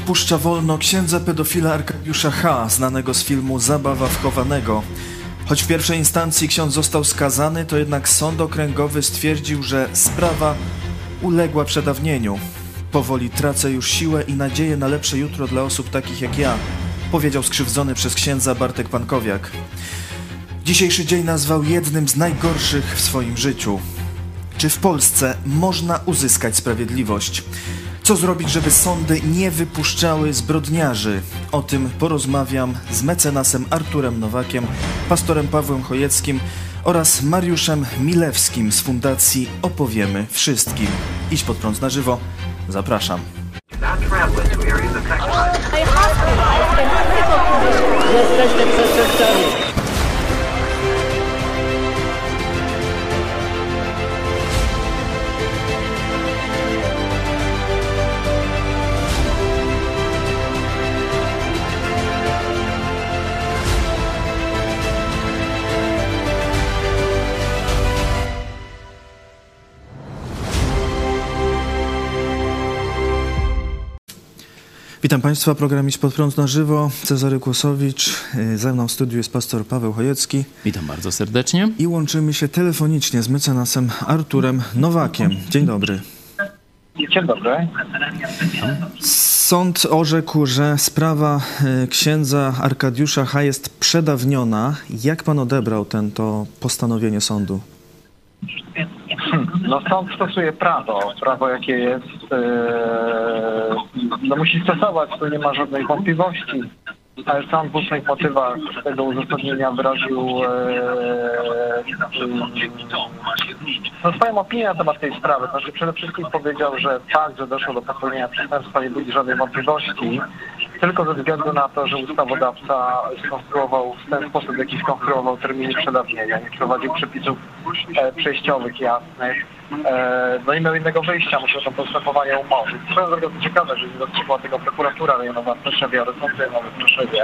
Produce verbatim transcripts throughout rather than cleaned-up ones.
puszcza wolno księdza pedofila Arkadiusza H., znanego z filmu Zabawa wchowanego. Choć w pierwszej instancji ksiądz został skazany, to jednak sąd okręgowy stwierdził, że sprawa uległa przedawnieniu. Powoli tracę już siłę i nadzieję na lepsze jutro dla osób takich jak ja, powiedział skrzywdzony przez księdza Bartek Pankowiak. Dzisiejszy dzień nazwał jednym z najgorszych w swoim życiu. Czy w Polsce można uzyskać sprawiedliwość? Co zrobić, żeby sądy nie wypuszczały zbrodniarzy? O tym porozmawiam z mecenasem Arturem Nowakiem, pastorem Pawłem Chojeckim oraz Mariuszem Milewskim z Fundacji Opowiemy Wszystkim. Idź pod prąd na żywo. Zapraszam. Jesteście przestępcami. Witam Państwa, program Idź pod prąd na żywo. Cezary Kłosowicz, ze mną w studiu jest pastor Paweł Chojecki. Witam bardzo serdecznie. I łączymy się telefonicznie z mecenasem Arturem Nowakiem. Dzień dobry. Dzień dobry. Sąd orzekł, że sprawa księdza Arkadiusza H. jest przedawniona. Jak pan odebrał ten, to postanowienie sądu? No sąd stosuje prawo. Prawo jakie jest, no musi stosować, tu nie ma żadnej wątpliwości. Ale sąd w ustnych motywach tego uzasadnienia wyraził no, swoją opinię na temat tej sprawy. Znaczy przede wszystkim powiedział, że fakt, że doszło do popełnienia przestępstwa, nie budzi żadnej wątpliwości, tylko ze względu na to, że ustawodawca skonstruował w ten sposób, w jaki skonstruował terminy przedawnienia, nie wprowadził przepisów e, przejściowych, jasnych. E, no i miał innego wyjścia, musiał to postępowanie umorzyć. Swoją drogą to ciekawe, że nie dostrzegła tego prokuratura rejonowa w Rzeszowie, ale sąd rejonowy w Rzeszowie.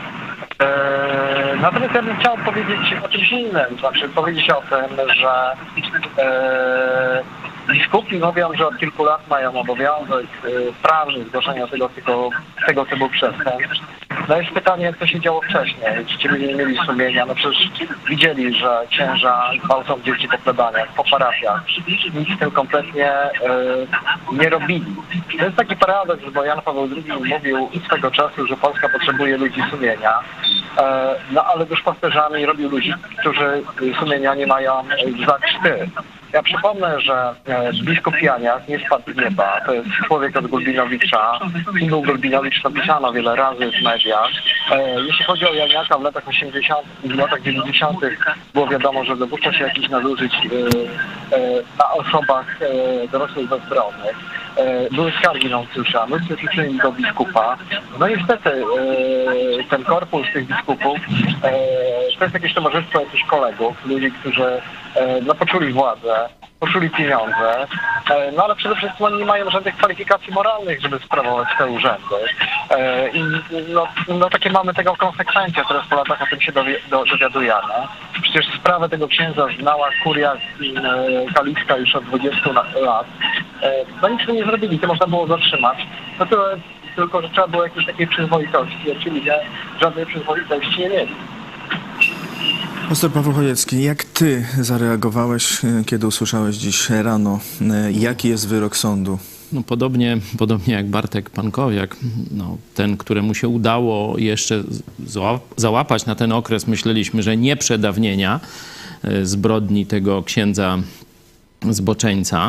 E, natomiast ja bym chciał powiedzieć o czymś innym, znaczy powiedzieć o tym, że e, biskupi mówią, że od kilku lat mają obowiązek y, prawny zgłoszenia tego, tego, tego typu przestępstw. No jest pytanie, co się działo wcześniej. Czy ci ludzie nie mieli sumienia? No przecież widzieli, że księża gwałcą dzieci po plebaniach, po parafiach. Nic z tym kompletnie y, nie robili. To jest taki paradoks, bo Jan Paweł drugi mówił swego czasu, że Polska potrzebuje ludzi sumienia. E, no ale duszpasterzami robił ludzi, którzy sumienia nie mają za krzty. Ja przypomnę, że biskup Janiak nie spadł z nieba. To jest człowiek od Gulbinowicza. Kim Gulbinowicz napisano wiele razy w mediach. Jeśli chodzi o Janiaka w latach osiemdziesiątych i w latach dziewięćdziesiątych było wiadomo, że dopuszcza się jakichś nadużyć na osobach dorosłych bezbronnych. Były skargi nuntiusza, my przyczynieni do biskupa. No niestety ten korpus tych biskupów to jest jakieś towarzystwo jakichś kolegów, ludzi, którzy no, poczuli władzę, poczuli pieniądze, no ale przede wszystkim oni nie mają żadnych kwalifikacji moralnych, żeby sprawować te urzędy. I no, no takie mamy tego konsekwencje, teraz po latach o tym się dowi dowiadujemy. Przecież sprawę tego księdza znała kuria katolicka już od dwudziestu lat. No nic nie zrobili, to można było zatrzymać. No to tylko, że trzeba było jakiejś takiej przyzwoitości, a ci ludzie żadnej przyzwoitości nie mieli. Pastor Paweł Chojecki, jak ty zareagowałeś, kiedy usłyszałeś dziś rano, jaki jest wyrok sądu? No podobnie, podobnie jak Bartek Pankowiak, no, ten, któremu się udało jeszcze załapać na ten okres, myśleliśmy, że nie przedawnienia zbrodni tego księdza zboczeńca,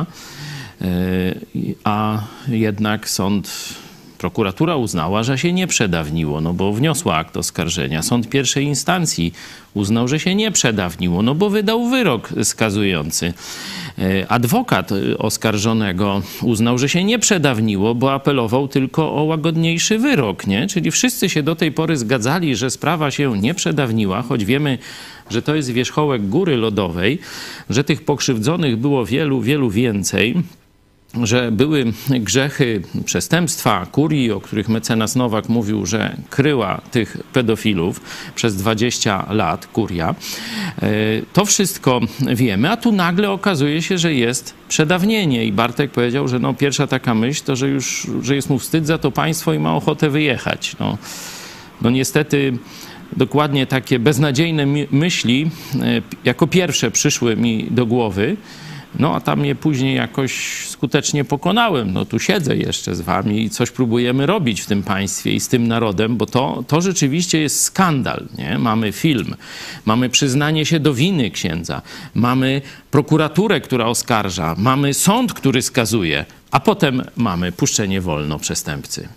a jednak sąd... Prokuratura uznała, że się nie przedawniło, no bo wniosła akt oskarżenia. Sąd pierwszej instancji uznał, że się nie przedawniło, no bo wydał wyrok skazujący. Adwokat oskarżonego uznał, że się nie przedawniło, bo apelował tylko o łagodniejszy wyrok, nie? Czyli wszyscy się do tej pory zgadzali, że sprawa się nie przedawniła, choć wiemy, że to jest wierzchołek góry lodowej, że tych pokrzywdzonych było wielu, wielu więcej. że były grzechy, przestępstwa kurii, o których mecenas Nowak mówił, że kryła tych pedofilów przez dwadzieścia lat, kuria. To wszystko wiemy, a tu nagle okazuje się, że jest przedawnienie i Bartek powiedział, że no pierwsza taka myśl to, że już że jest mu wstyd za to państwo i ma ochotę wyjechać. No, no niestety dokładnie takie beznadziejne myśli jako pierwsze przyszły mi do głowy. No a tam je później jakoś skutecznie pokonałem. No tu siedzę jeszcze z wami i coś próbujemy robić w tym państwie i z tym narodem, bo to, to rzeczywiście jest skandal, nie? Mamy film, mamy przyznanie się do winy księdza, mamy prokuraturę, która oskarża, mamy sąd, który skazuje, a potem mamy puszczenie wolno przestępcy.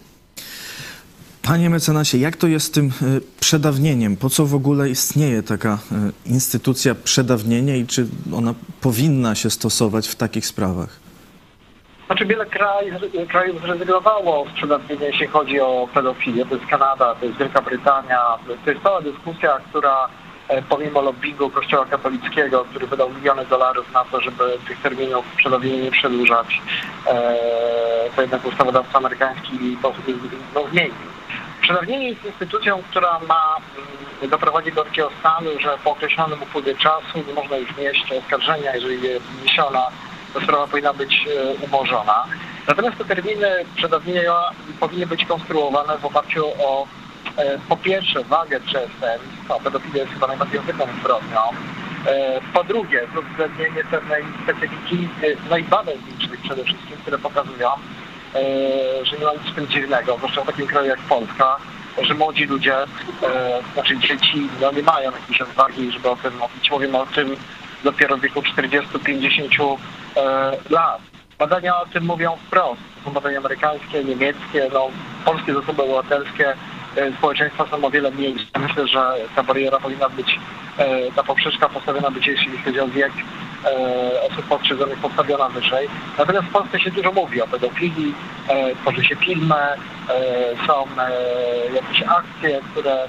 Panie mecenasie, jak to jest z tym przedawnieniem? Po co w ogóle istnieje taka instytucja przedawnienia i czy ona powinna się stosować w takich sprawach? Znaczy wiele kraj, krajów zrezygnowało z przedawnienia, jeśli chodzi o pedofilię. To jest Kanada, to jest Wielka Brytania. To jest cała dyskusja, która pomimo lobbingu Kościoła katolickiego, który wydał miliony dolarów na to, żeby tych terminów przedawnienia nie przedłużać, to jednak ustawodawca amerykański no, zmienił. Przedawnienie jest instytucją, która ma doprowadzić do takiego stanu, że po określonym upływie czasu nie można już wnieść oskarżenia, jeżeli jest wniesiona, to sprawa powinna być umorzona. Natomiast te terminy przedawnienia powinny być konstruowane w oparciu o po pierwsze wagę przestępstw, no, pedofilia jest chyba najbardziej ohydną zbrodnią, po drugie z uwzględnienie pewnej specyfiki, no i badań klinicznych przede wszystkim, które pokazują, że nie ma nic w tym dziwnego, zwłaszcza w takim kraju jak Polska, że młodzi ludzie, znaczy dzieci, no nie mają jakiejś odwagi, żeby o tym mówić. Mówimy o tym dopiero w wieku czterdziestu do pięćdziesięciu lat. Badania o tym mówią wprost. To są badania amerykańskie, niemieckie, no, polskie zasoby obywatelskie społeczeństwa są o wiele mniejsze. Myślę, że ta bariera powinna być, ta poprzeczka postawiona być, jeśli chodzi o wiek osób pokrzywdzonych, postawiona wyżej. Natomiast w Polsce się dużo mówi o pedofilii, tworzy się filmy, są jakieś akcje, które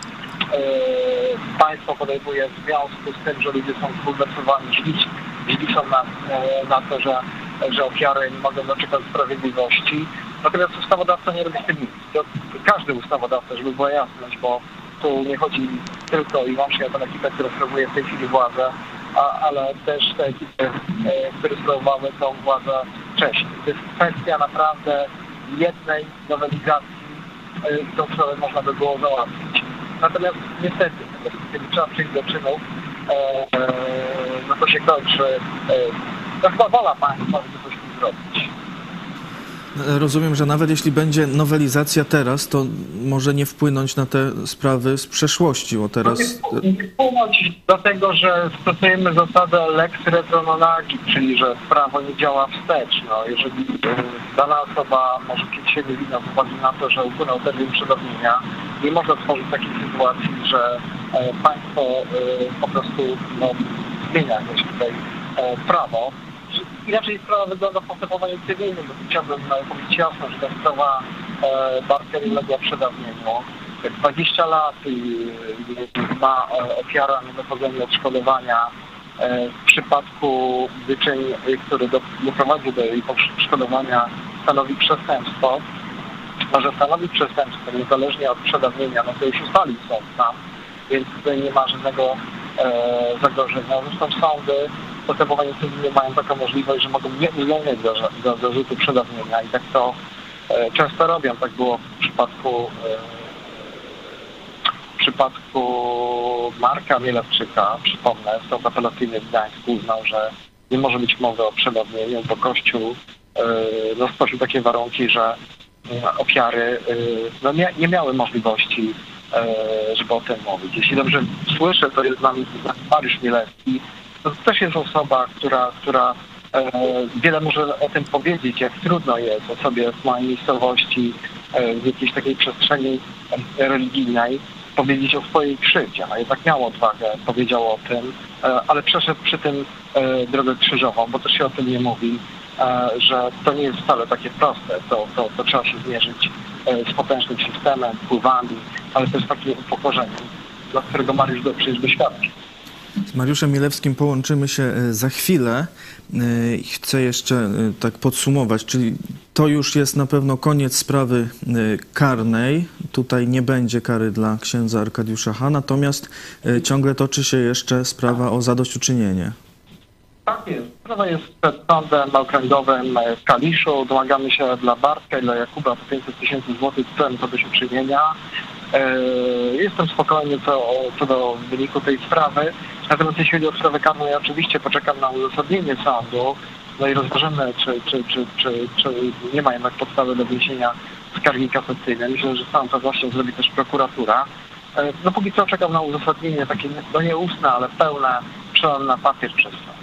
państwo podejmuje w związku z tym, że ludzie są zbulwersowani, źli, źli są na, na to, że, że ofiary nie mogą doczekać sprawiedliwości. Natomiast ustawodawca nie robi z tym nic. To każdy ustawodawca, żeby była jasność, bo tu nie chodzi tylko i wyłącznie o tę ekipę, która sprawuje w tej chwili władzę, a, ale też te ekipy, e, które sprawowały tą władzę wcześniej. To jest kwestia naprawdę jednej nowelizacji, e, tą sprawę można by było załatwić. Natomiast niestety, kiedy trzeba przyjść do czynów, e, e, no to się kończy. E, to chyba wola państwa, żeby coś z tym zrobić. Rozumiem, że nawet jeśli będzie nowelizacja teraz, to może nie wpłynąć na te sprawy z przeszłości, bo teraz... Nie wpłynąć dlatego, że stosujemy zasadę lex retro non agit, czyli że prawo nie działa wstecz. No, jeżeli dana osoba może czuć się niewinna z uwagi na to, że upłynął termin przedawnienia, nie można tworzyć takiej sytuacji, że państwo po prostu no, zmienia jakoś tutaj prawo. Inaczej sprawa wygląda w postępowaniu cywilnym, bo chciałbym powiedzieć jasno, że ta sprawa e, Bartka nie uległa przedawnieniu. dwadzieścia lat i, i ma ofiara niedochodzenia odszkodowania. E, w przypadku wyczyn, który do, doprowadzi do jej odszkodowania, stanowi przestępstwo. Może stanowić przestępstwo niezależnie od przedawnienia, no to już ustalił sąd sam, więc tutaj nie ma żadnego e, zagrożenia. Zresztą sądy w postępowaniu cywilnym mają taką możliwość, że mogą nie uznać za zarzuty przedawnienia i tak to e, często robią. Tak było w przypadku e, w przypadku Marka Mielewczyka, przypomnę, sąd apelacyjny w Gdańsku uznał, że nie może być mowy o przedawnieniu, bo Kościół e, no, stworzył takie warunki, że e, ofiary e, no, nie, nie miały możliwości, e, żeby o tym mówić. Jeśli dobrze słyszę, to jest z nami Mariusz Mielewski. To też jest osoba, która, która e, wiele może o tym powiedzieć, jak trudno jest osobie w małej miejscowości, e, w jakiejś takiej przestrzeni e, religijnej powiedzieć o swojej krzywdzie. A jednak miał odwagę, powiedział o tym, e, ale przeszedł przy tym e, drogę krzyżową, bo też się o tym nie mówi, e, że to nie jest wcale takie proste. To, to, to trzeba się zmierzyć e, z potężnym systemem, wpływami, ale też takim upokorzeniem, dla którego Mariusz przecież doświadczył. Z Mariuszem Milewskim połączymy się za chwilę. Chcę jeszcze tak podsumować, czyli to już jest na pewno koniec sprawy karnej. Tutaj nie będzie kary dla księdza Arkadiusza H., natomiast ciągle toczy się jeszcze sprawa o zadośćuczynienie. Tak jest. Sprawa jest przed sądem okręgowym w Kaliszu. Domagamy się dla Bartka i dla Jakuba po pięćset tysięcy złotych celem zadośćuczynienia. Jestem spokojny co, co do wyniku tej sprawy. Natomiast jeśli chodzi o sprawę karną, ja oczywiście poczekam na uzasadnienie sądu, no i rozważymy, czy, czy, czy, czy, czy nie ma jednak podstawy do wniesienia skargi kasacyjnej. Myślę, że sam to właśnie zrobi też prokuratura. No póki co czekam na uzasadnienie, takie no nie ustne, ale pełne, przelane na papier przez sąd.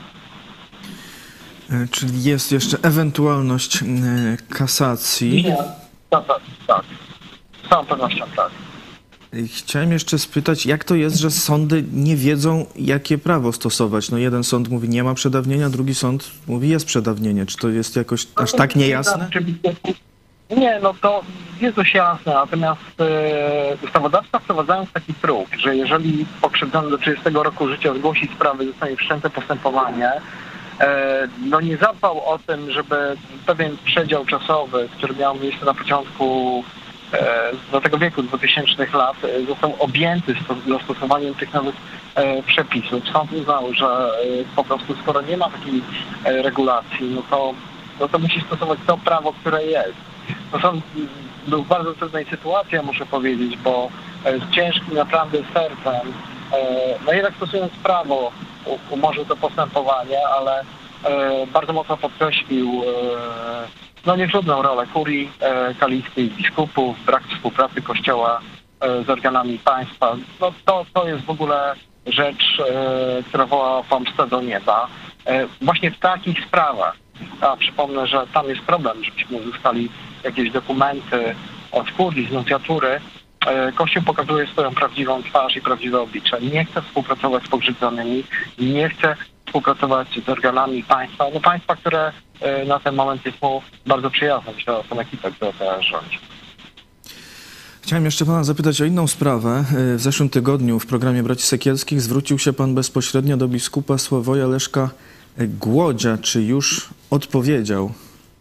Czyli jest jeszcze ewentualność kasacji. Nie, tak, tak, tak. Z całą pewnością tak. Chciałem jeszcze spytać, jak to jest, że sądy nie wiedzą, jakie prawo stosować? No jeden sąd mówi, nie ma przedawnienia, drugi sąd mówi, jest przedawnienie. Czy to jest jakoś aż tak niejasne? Nie, no to jest dość jasne, natomiast e, ustawodawca wprowadzając taki próg, że jeżeli pokrzywdzony do trzydziestego roku życia zgłosi sprawę, zostanie wszczęte postępowanie, e, no nie zadbał o tym, żeby pewien przedział czasowy, który miał miejsce na początku do tego wieku dwutysięcznych lat został objęty zastosowaniem tych nowych przepisów. Sąd uznał, że po prostu skoro nie ma takiej regulacji, no to, no to musi stosować to prawo, które jest. No sąd był w bardzo trudnej sytuacji, ja muszę powiedzieć, bo z ciężkim naprawdę sercem, no jednak stosując prawo umorzył to postępowanie, ale bardzo mocno podkreślił no niechlubną rolę kurii e, kaliskiej, biskupów, brak współpracy Kościoła e, z organami państwa. No to, to jest w ogóle rzecz, e, która woła pomstę do nieba. E, właśnie w takich sprawach, a przypomnę, że tam jest problem, żebyśmy uzyskali jakieś dokumenty od kurii, z nuncjatury, e, Kościół pokazuje swoją prawdziwą twarz i prawdziwe oblicze. Nie chce współpracować z pokrzywdzonymi, nie chce współpracować z organami państwa, no państwa, które na ten moment jest mu bardzo przyjazne. Myślę o tą ekipę, która teraz rządzi. Chciałem jeszcze pana zapytać o inną sprawę. W zeszłym tygodniu w programie Braci Sekielskich zwrócił się pan bezpośrednio do biskupa Sławoja Leszka Głodzia. Czy już odpowiedział?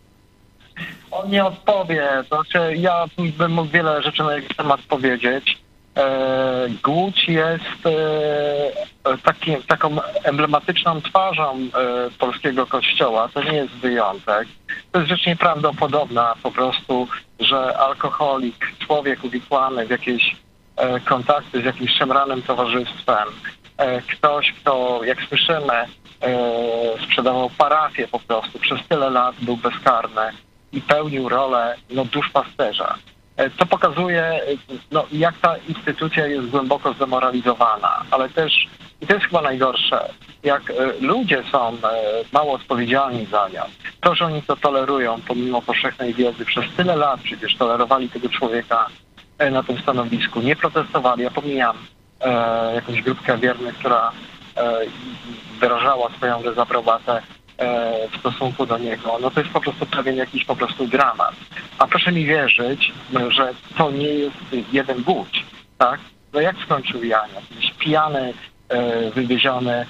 On nie odpowie. Znaczy, ja bym mógł wiele rzeczy na jego temat powiedzieć. Głódź jest taki, taką emblematyczną twarzą polskiego kościoła. To nie jest wyjątek. To jest rzecz nieprawdopodobna po prostu, że alkoholik, człowiek uwikłany w jakieś kontakty z jakimś szemranym towarzystwem, ktoś, kto, jak słyszymy, sprzedawał parafię po prostu, przez tyle lat był bezkarny i pełnił rolę no, duszpasterza. To pokazuje, no, jak ta instytucja jest głęboko zdemoralizowana, ale też, i to jest chyba najgorsze, jak ludzie są mało odpowiedzialni za nią. To, że oni to tolerują pomimo powszechnej wiedzy, przez tyle lat przecież tolerowali tego człowieka na tym stanowisku, nie protestowali. Ja pomijam e, jakąś grupkę wiernych, która e, wyrażała swoją dezaprobatę w stosunku do niego, no to jest po prostu pewien jakiś po prostu dramat. A proszę mi wierzyć, że to nie jest jeden Głódź, tak? No jak skończył Jania? Jakiś pijany, e, wywieziony e,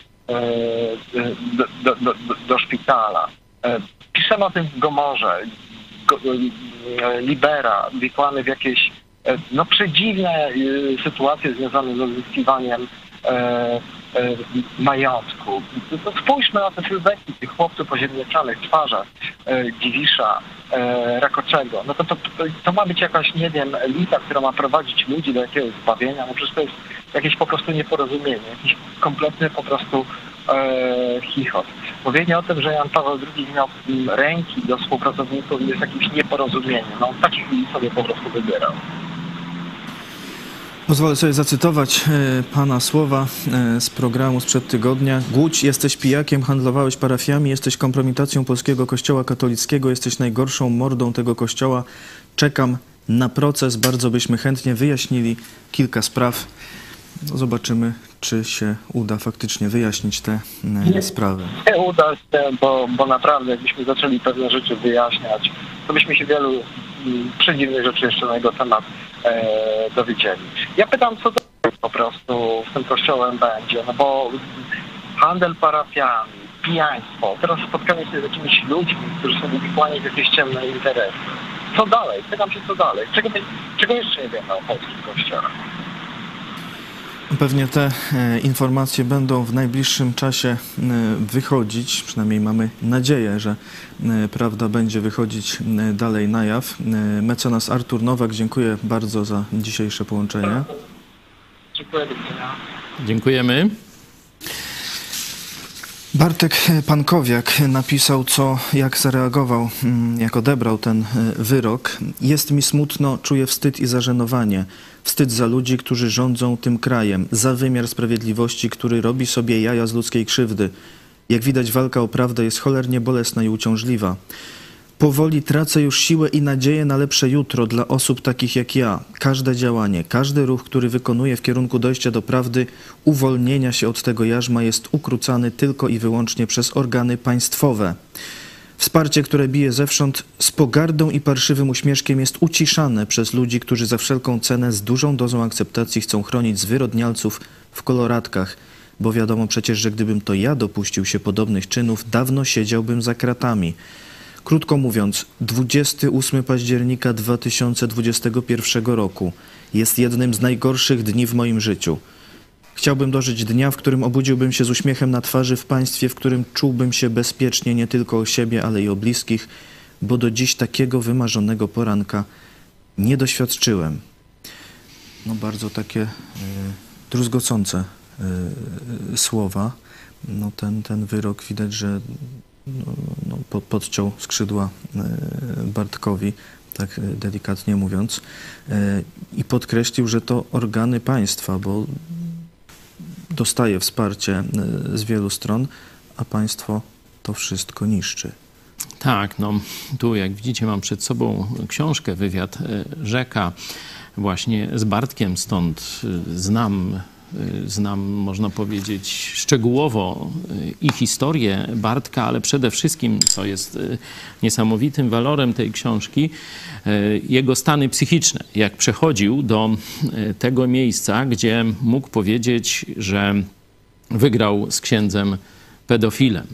do, do, do, do szpitala. E, piszemy o tym w Gomorze. Go, e, Libera, wikłany w jakieś e, no przedziwne e, sytuacje związane z odzyskiwaniem e, majątku. To spójrzmy na te sylwetki tych chłopców oziemniaczanych w twarzach e, Dziwisza, e, Rakoczego. No to, to, to, to ma być jakaś, nie wiem, elita, która ma prowadzić ludzi do jakiegoś zbawienia. No przecież to jest jakieś po prostu nieporozumienie, jakiś kompletny po prostu e, chichot. Mówienie o tym, że Jan Paweł drugi miał ręki do współpracowników jest jakimś nieporozumieniem. No takich ludzi sobie po prostu wybierał. Pozwolę sobie zacytować e, pana słowa e, z programu sprzed tygodnia. Głódź, jesteś pijakiem, handlowałeś parafiami, jesteś kompromitacją polskiego kościoła katolickiego, jesteś najgorszą mordą tego kościoła. Czekam na proces, bardzo byśmy chętnie wyjaśnili kilka spraw. No, zobaczymy, czy się uda faktycznie wyjaśnić te e, sprawy. Nie uda się, bo, bo naprawdę jakbyśmy zaczęli pewne rzeczy wyjaśniać, to byśmy się wielu m, przedziwnych rzeczy jeszcze na jego temat e, dowiedzieli. Ja pytam, co do po prostu z tym kościołem będzie, no bo handel parafiami, pijaństwo, teraz spotkanie się z jakimiś ludźmi, którzy są wykłaniać jakieś ciemne interesy. Co dalej? Pytam się, co dalej? Czego, czego jeszcze nie wiemy o polskich kościołach? Pewnie te e, informacje będą w najbliższym czasie e, wychodzić, przynajmniej mamy nadzieję, że e, prawda będzie wychodzić e, dalej na jaw. E, mecenas Artur Nowak, dziękuję bardzo za dzisiejsze połączenie. Dziękuję, do widzenia. Dziękujemy. Bartek Pankowiak napisał, co, jak zareagował, jak odebrał ten wyrok. Jest mi smutno, czuję wstyd i zażenowanie. Wstyd za ludzi, którzy rządzą tym krajem, za wymiar sprawiedliwości, który robi sobie jaja z ludzkiej krzywdy. Jak widać, walka o prawdę jest cholernie bolesna i uciążliwa. Powoli tracę już siłę i nadzieję na lepsze jutro dla osób takich jak ja. Każde działanie, każdy ruch, który wykonuję w kierunku dojścia do prawdy, uwolnienia się od tego jarzma jest ukrócany tylko i wyłącznie przez organy państwowe. Wsparcie, które bije zewsząd, z pogardą i parszywym uśmieszkiem jest uciszane przez ludzi, którzy za wszelką cenę z dużą dozą akceptacji chcą chronić zwyrodnialców w koloratkach. Bo wiadomo przecież, że gdybym to ja dopuścił się podobnych czynów, dawno siedziałbym za kratami. Krótko mówiąc, dwudziestego ósmego października dwa tysiące dwudziestego pierwszego roku jest jednym z najgorszych dni w moim życiu. Chciałbym dożyć dnia, w którym obudziłbym się z uśmiechem na twarzy w państwie, w którym czułbym się bezpiecznie nie tylko o siebie, ale i o bliskich, bo do dziś takiego wymarzonego poranka nie doświadczyłem. No bardzo takie y, druzgocące y, słowa. No ten, ten wyrok widać, że no, no, po, podciął skrzydła y, Bartkowi, tak delikatnie mówiąc, y, i podkreślił, że to organy państwa, bo dostaje wsparcie z wielu stron, a państwo to wszystko niszczy. Tak, no tu jak widzicie mam przed sobą książkę, wywiad Rzeka właśnie z Bartkiem, stąd znam, znam można powiedzieć szczegółowo i historię Bartka, ale przede wszystkim, co jest niesamowitym walorem tej książki, jego stany psychiczne. Jak przechodził do tego miejsca, gdzie mógł powiedzieć, że wygrał z księdzem pedofilem.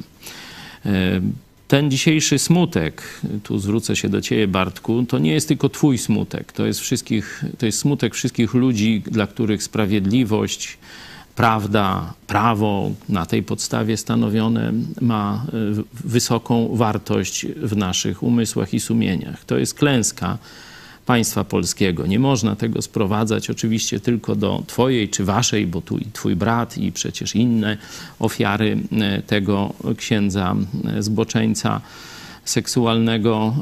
Ten dzisiejszy smutek, tu zwrócę się do ciebie, Bartku, to nie jest tylko twój smutek, to jest, wszystkich, to jest smutek wszystkich ludzi, dla których sprawiedliwość, prawda, prawo na tej podstawie stanowione ma wysoką wartość w naszych umysłach i sumieniach. To jest klęska państwa polskiego. Nie można tego sprowadzać oczywiście tylko do twojej czy waszej, bo tu i twój brat i przecież inne ofiary tego księdza zboczeńca seksualnego.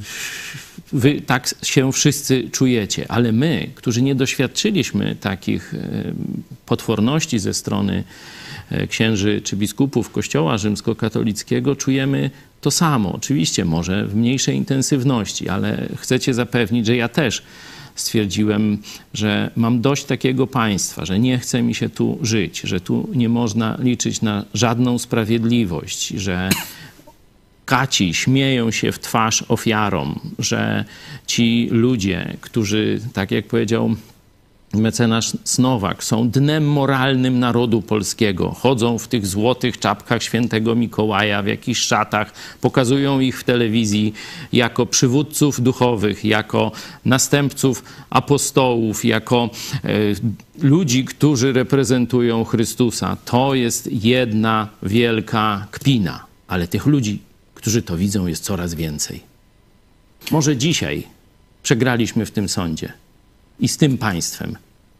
Wy tak się wszyscy czujecie, ale my, którzy nie doświadczyliśmy takich potworności ze strony księży czy biskupów Kościoła rzymskokatolickiego, czujemy to samo. Oczywiście może w mniejszej intensywności, ale chcę cię zapewnić, że ja też stwierdziłem, że mam dość takiego państwa, że nie chce mi się tu żyć, że tu nie można liczyć na żadną sprawiedliwość, że kaci śmieją się w twarz ofiarom, że ci ludzie, którzy, tak jak powiedział mecenas Nowak, są dnem moralnym narodu polskiego. Chodzą w tych złotych czapkach świętego Mikołaja, w jakichś szatach, pokazują ich w telewizji jako przywódców duchowych, jako następców apostołów, jako e, ludzi, którzy reprezentują Chrystusa. To jest jedna wielka kpina, ale tych ludzi, którzy to widzą, jest coraz więcej. Może dzisiaj przegraliśmy w tym sądzie i z tym państwem.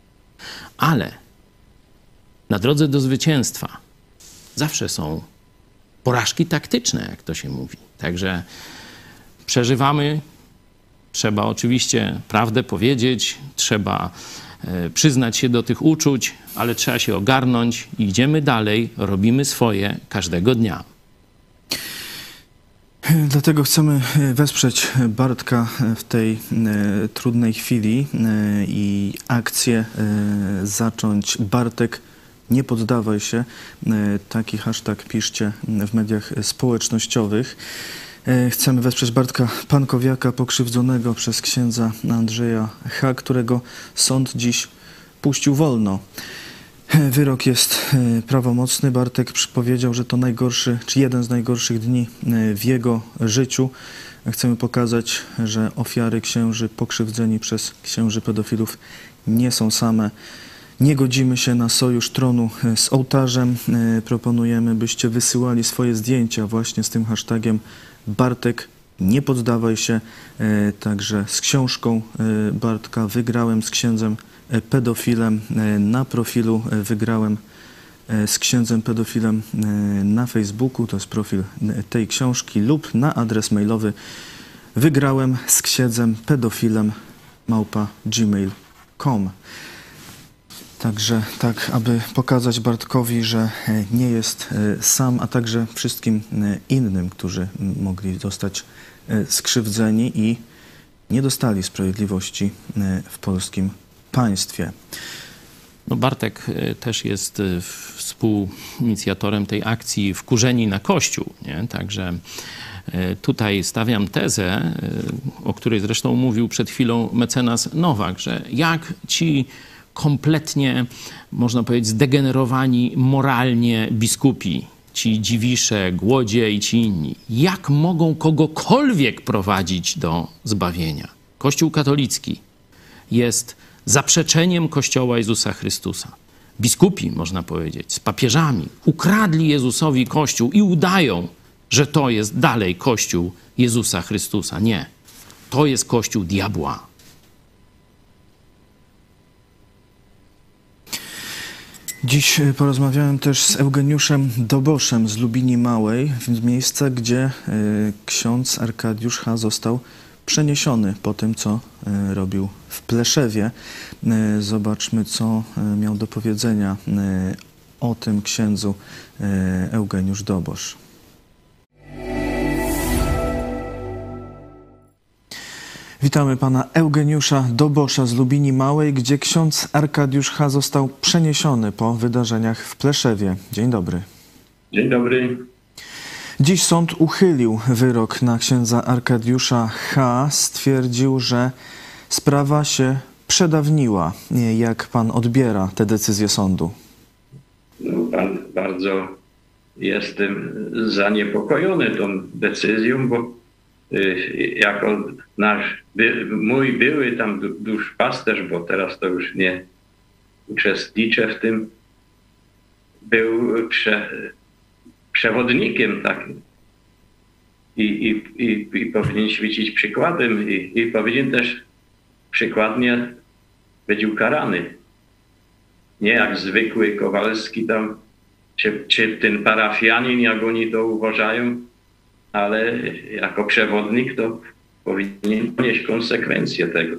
Ale na drodze do zwycięstwa zawsze są porażki taktyczne, jak to się mówi. Także przeżywamy, trzeba oczywiście prawdę powiedzieć, trzeba e, przyznać się do tych uczuć, ale trzeba się ogarnąć i idziemy dalej, robimy swoje każdego dnia. Dlatego chcemy wesprzeć Bartka w tej e, trudnej chwili e, i akcję e, zacząć. Bartek, nie poddawaj się. E, taki hashtag piszcie w mediach społecznościowych. E, chcemy wesprzeć Bartka Pankowiaka, pokrzywdzonego przez księdza Andrzeja H., którego sąd dziś puścił wolno. Wyrok jest prawomocny. Bartek powiedział, że to najgorszy, czy jeden z najgorszych dni w jego życiu. Chcemy pokazać, że ofiary księży pokrzywdzeni przez księży pedofilów nie są same. Nie godzimy się na sojusz tronu z ołtarzem. Proponujemy, byście wysyłali swoje zdjęcia właśnie z tym hashtagiem Bartek nie poddawaj się. Także z książką Bartka Wygrałem z księdzem pedofilem na profilu Wygrałem z księdzem pedofilem na Facebooku, to jest profil tej książki, lub na adres mailowy wygrałem z księdzem pedofilem małpa gmail kropka com. Także tak, aby pokazać Bartkowi, że nie jest sam, a także wszystkim innym, którzy mogli zostać skrzywdzeni i nie dostali sprawiedliwości w polskim państwie. No Bartek też jest współinicjatorem tej akcji Wkurzeni na Kościół, nie? Także tutaj stawiam tezę, o której zresztą mówił przed chwilą mecenas Nowak, że jak ci kompletnie, można powiedzieć, zdegenerowani moralnie biskupi, ci Dziwisze, Głodzie i ci inni, jak mogą kogokolwiek prowadzić do zbawienia? Kościół katolicki jest zaprzeczeniem Kościoła Jezusa Chrystusa. Biskupi, można powiedzieć, z papieżami ukradli Jezusowi Kościół i udają, że to jest dalej Kościół Jezusa Chrystusa. Nie. To jest Kościół diabła. Dziś porozmawiałem też z Eugeniuszem Doboszem z Lubini Małej, więc miejsce, gdzie ksiądz Arkadiusz H. został przeniesiony po tym, co robił w Pleszewie. Zobaczmy, co miał do powiedzenia o tym księdzu Eugeniusz Dobosz. Witamy pana Eugeniusza Dobosza z Lubini Małej, gdzie ksiądz Arkadiusz H. został przeniesiony po wydarzeniach w Pleszewie. Dzień dobry. Dzień dobry. Dziś sąd uchylił wyrok na księdza Arkadiusza H. Stwierdził, że sprawa się przedawniła. Jak pan odbiera tę decyzję sądu? No, pan, bardzo jestem zaniepokojony tą decyzją, bo y, jako nasz, by, mój były tam duszpasterz, bo teraz to już nie uczestniczę w tym, był prze, przewodnikiem takim I, i, i, i powinien świecić przykładem i, i powinien też przykładnie być ukarany. Nie jak zwykły Kowalski tam, czy, czy ten parafianin, jak oni to uważają, ale jako przewodnik to powinien ponieść konsekwencje tego.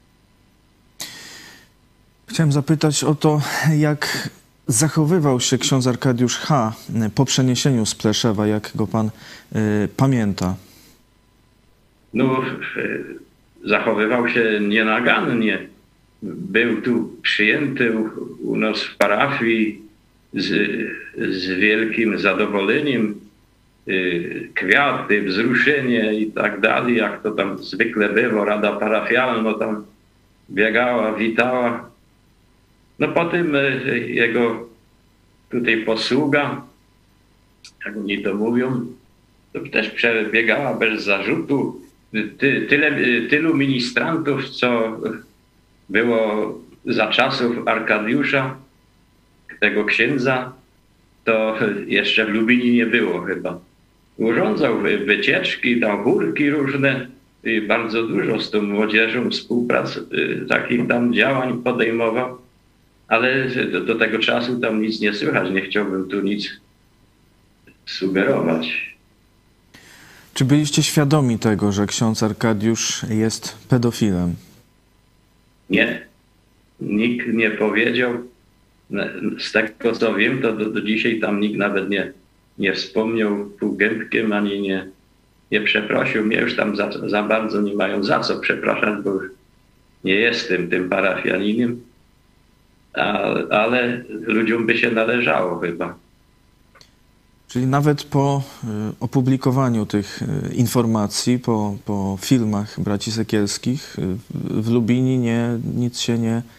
Chciałem zapytać o to, jak zachowywał się ksiądz Arkadiusz H. po przeniesieniu z Pleszewa, jak go pan y, pamięta? No, zachowywał się nienagannie. Był tu przyjęty u, u nas w parafii z, z wielkim zadowoleniem. Y, kwiaty, wzruszenie i tak dalej, jak to tam zwykle było. Rada parafialna no tam biegała, witała. No potem y, jego tutaj posługa, jak oni to mówią, to też przebiegała bez zarzutu. Ty, tyle, tylu ministrantów, co było za czasów Arkadiusza, tego księdza, to jeszcze w Lubinie nie było chyba. Urządzał wycieczki, tam chórki różne i bardzo dużo z tą młodzieżą współprac, takich tam działań podejmował, ale do, do tego czasu tam nic nie słychać. Nie chciałbym tu nic sugerować. Czy byliście świadomi tego, że ksiądz Arkadiusz jest pedofilem? Nie. Nikt nie powiedział. Z tego co wiem, to do, do dzisiaj tam nikt nawet nie, nie wspomniał półgębkiem, ani nie, nie przeprosił. Mnie już tam za, za bardzo nie mają za co przepraszać, bo już nie jestem tym parafianinem, ale, ale ludziom by się należało chyba. Czyli nawet po y, opublikowaniu tych y, informacji, po, po filmach braci Sekielskich y, w Lubinie nie, nic się nie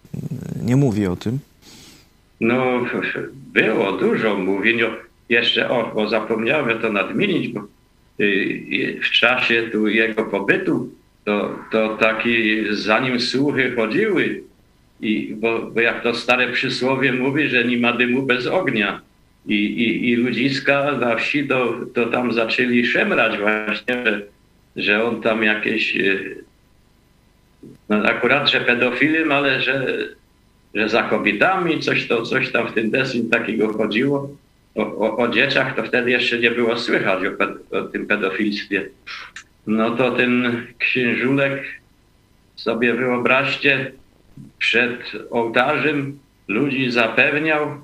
nie mówi o tym? No, było dużo mówień. Jeszcze, o, bo zapomniałem to nadmienić, bo w czasie tu jego pobytu to, to taki, zanim słuchy chodziły, i, bo, bo jak to stare przysłowie mówi, że nie ma dymu bez ognia. I, i, i ludziska na wsi to, to tam zaczęli szemrać właśnie, że, że on tam jakieś, no akurat, że pedofilem, ale że, że za kobietami coś, to, coś tam w tym deseń takiego chodziło. O, o, o dzieciach to wtedy jeszcze nie było słychać o, ped, o tym pedofilstwie. No to ten księżulek, sobie wyobraźcie, przed ołtarzem ludzi zapewniał,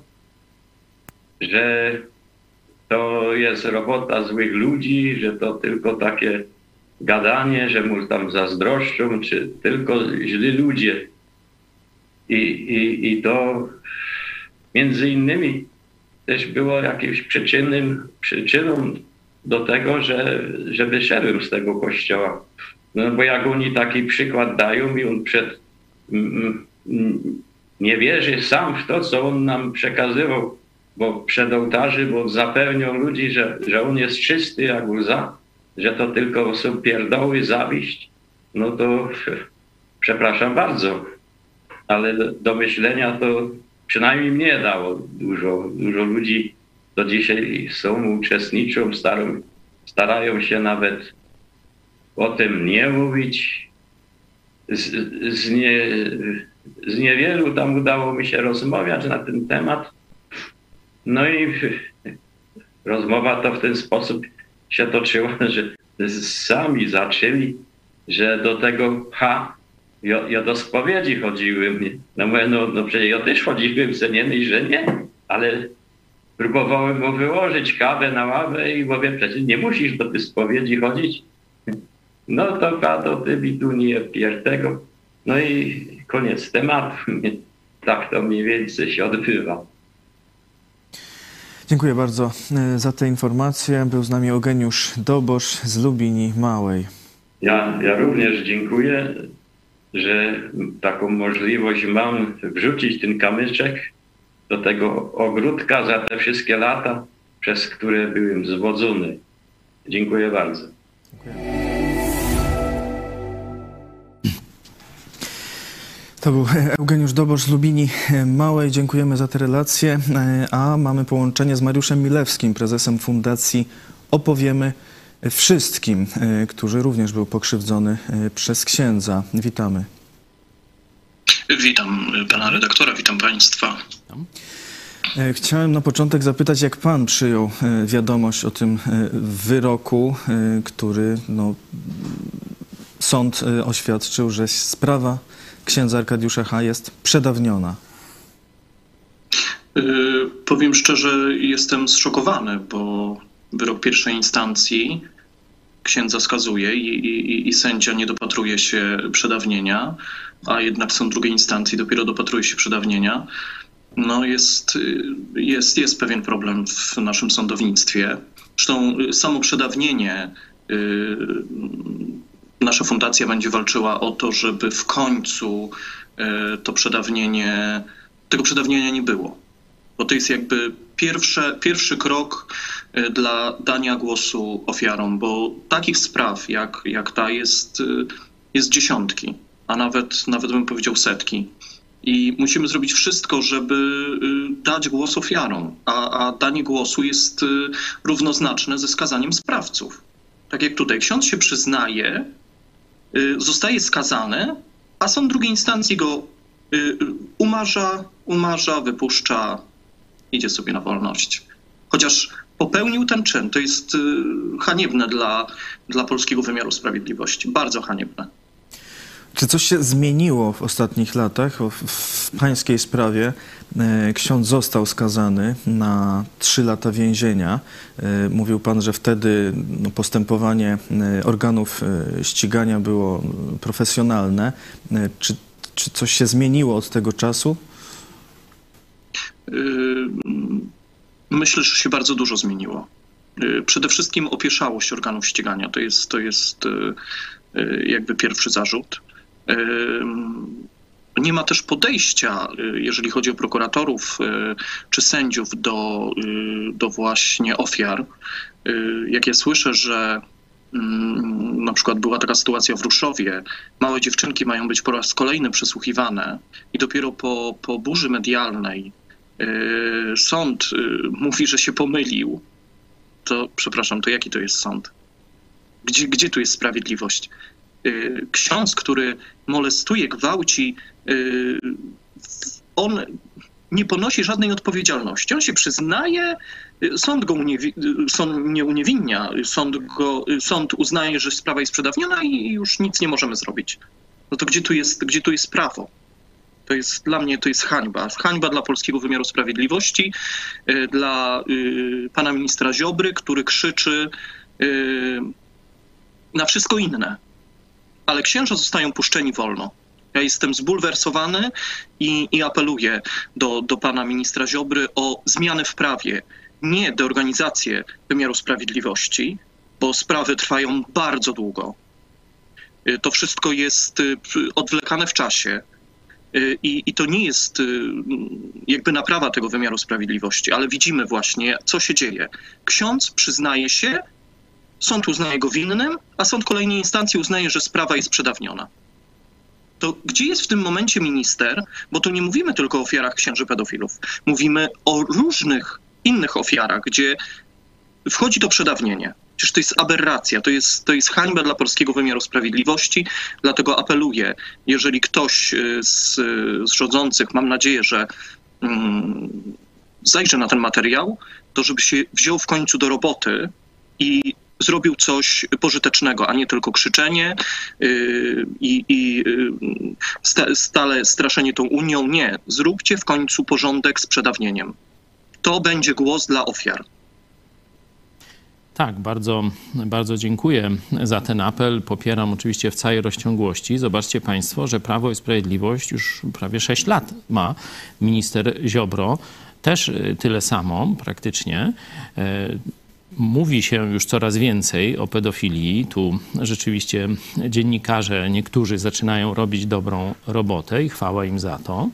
że to jest robota złych ludzi, że to tylko takie gadanie, że mu tam zazdroszczą, czy tylko źli ludzie. I, i, i to między innymi też było jakimś przyczyną, przyczyną do tego, że, że wyszedłem z tego kościoła. No bo jak oni taki przykład dają i on przed, m, m, nie wierzy sam w to, co on nam przekazywał, bo przed ołtarzy, bo zapewniał ludzi, że, że on jest czysty jak łza, że to tylko są pierdoły, zawiść, no to przepraszam bardzo, ale do, do myślenia to przynajmniej mnie dało. Dużo, dużo ludzi do dzisiaj są, uczestniczą, starają, starają się nawet o tym nie mówić. Z, z, nie, z niewielu tam udało mi się rozmawiać na ten temat. No i rozmowa to w ten sposób się toczyła, że sami zaczęli, że do tego ha, ja, ja do spowiedzi chodziłem. No mówię, no, no przecież ja też chodziłem, co nie myśl, że nie, ale próbowałem mu wyłożyć kawę na ławę i mówię, przecież nie musisz do tej spowiedzi chodzić. No to kato, ty mi tu nie pier tego. No i koniec tematu. Tak to mniej więcej się odbywa. Dziękuję bardzo za te informacje. Był z nami Eugeniusz Dobosz z Lubini Małej. Ja, ja również dziękuję, że taką możliwość mam wrzucić ten kamyczek do tego ogródka za te wszystkie lata, przez które byłem zwodzony. Dziękuję bardzo. Dziękuję. To był Eugeniusz Dobosz z Lubini Małej. Dziękujemy za te relacje. A mamy połączenie z Mariuszem Milewskim, prezesem Fundacji Opowiemy Wszystkim, który również był pokrzywdzony przez księdza. Witamy. Witam pana redaktora, witam państwa. Chciałem na początek zapytać, jak pan przyjął wiadomość o tym wyroku, który no, sąd oświadczył, że sprawa księdza Arkadiusza H. jest przedawniona. Yy, powiem szczerze, jestem zszokowany, bo wyrok pierwszej instancji księdza skazuje i, i, i sędzia nie dopatruje się przedawnienia, a jednak sąd drugiej instancji dopiero dopatruje się przedawnienia. No jest, jest, jest pewien problem w naszym sądownictwie. Zresztą samo przedawnienie, yy, nasza fundacja będzie walczyła o to, żeby w końcu to przedawnienie, tego przedawnienia nie było. Bo to jest jakby pierwsze, pierwszy krok dla dania głosu ofiarom, bo takich spraw jak, jak ta jest, jest dziesiątki, a nawet, nawet bym powiedział setki. I musimy zrobić wszystko, żeby dać głos ofiarom, a, a danie głosu jest równoznaczne ze skazaniem sprawców. Tak jak tutaj ksiądz się przyznaje, zostaje skazany, a sąd drugiej instancji go umarza, umarza, wypuszcza, idzie sobie na wolność. Chociaż popełnił ten czyn, to jest haniebne dla, dla polskiego wymiaru sprawiedliwości. Bardzo haniebne. Czy coś się zmieniło w ostatnich latach? W pańskiej sprawie ksiądz został skazany na trzy lata więzienia. Mówił pan, że wtedy no, postępowanie organów ścigania było profesjonalne. Czy, czy coś się zmieniło od tego czasu? Myślę, że się bardzo dużo zmieniło. Przede wszystkim opieszałość organów ścigania. To jest, to jest jakby pierwszy zarzut. nie ma też podejścia, jeżeli chodzi o prokuratorów czy sędziów, do, do właśnie ofiar. Jak ja słyszę, że na przykład była taka sytuacja w Ruszowie, małe dziewczynki mają być po raz kolejny przesłuchiwane i dopiero po, po burzy medialnej sąd mówi, że się pomylił, to przepraszam, to jaki to jest sąd? Gdzie, gdzie tu jest sprawiedliwość? Ksiądz, który molestuje, gwałci, on nie ponosi żadnej odpowiedzialności. On się przyznaje, sąd go uniewi- sąd nie uniewinnia, sąd, go, sąd uznaje, że sprawa jest przedawniona i już nic nie możemy zrobić. No to gdzie tu jest, gdzie tu jest prawo? To jest, dla mnie to jest hańba. Hańba dla polskiego wymiaru sprawiedliwości, dla y, pana ministra Ziobry, który krzyczy y, na wszystko inne. Ale księża zostają puszczeni wolno. Ja jestem zbulwersowany i, i apeluję do, do pana ministra Ziobry o zmiany w prawie. Nie deorganizację wymiaru sprawiedliwości, bo sprawy trwają bardzo długo. To wszystko jest odwlekane w czasie i, i to nie jest jakby naprawa tego wymiaru sprawiedliwości, ale widzimy właśnie, co się dzieje. Ksiądz przyznaje się, sąd uznaje go winnym, a sąd kolejnej instancji uznaje, że sprawa jest przedawniona. To gdzie jest w tym momencie minister? Bo tu nie mówimy tylko o ofiarach księży pedofilów. Mówimy o różnych innych ofiarach, gdzie wchodzi to przedawnienie. Przecież to jest aberracja, to jest, to jest hańba dla polskiego wymiaru sprawiedliwości. Dlatego apeluję, jeżeli ktoś z, z rządzących, mam nadzieję, że mm, zajrzy na ten materiał, to żeby się wziął w końcu do roboty i zrobił coś pożytecznego, a nie tylko krzyczenie yy, i, i yy, sta, stale straszenie tą Unią. Nie. Zróbcie w końcu porządek z przedawnieniem. To będzie głos dla ofiar. Tak, bardzo, bardzo dziękuję za ten apel. Popieram oczywiście w całej rozciągłości. Zobaczcie państwo, że Prawo i Sprawiedliwość już prawie sześć lat ma. Minister Ziobro też tyle samo praktycznie. Mówi się już coraz więcej o pedofilii. Tu rzeczywiście dziennikarze niektórzy zaczynają robić dobrą robotę i chwała im za to.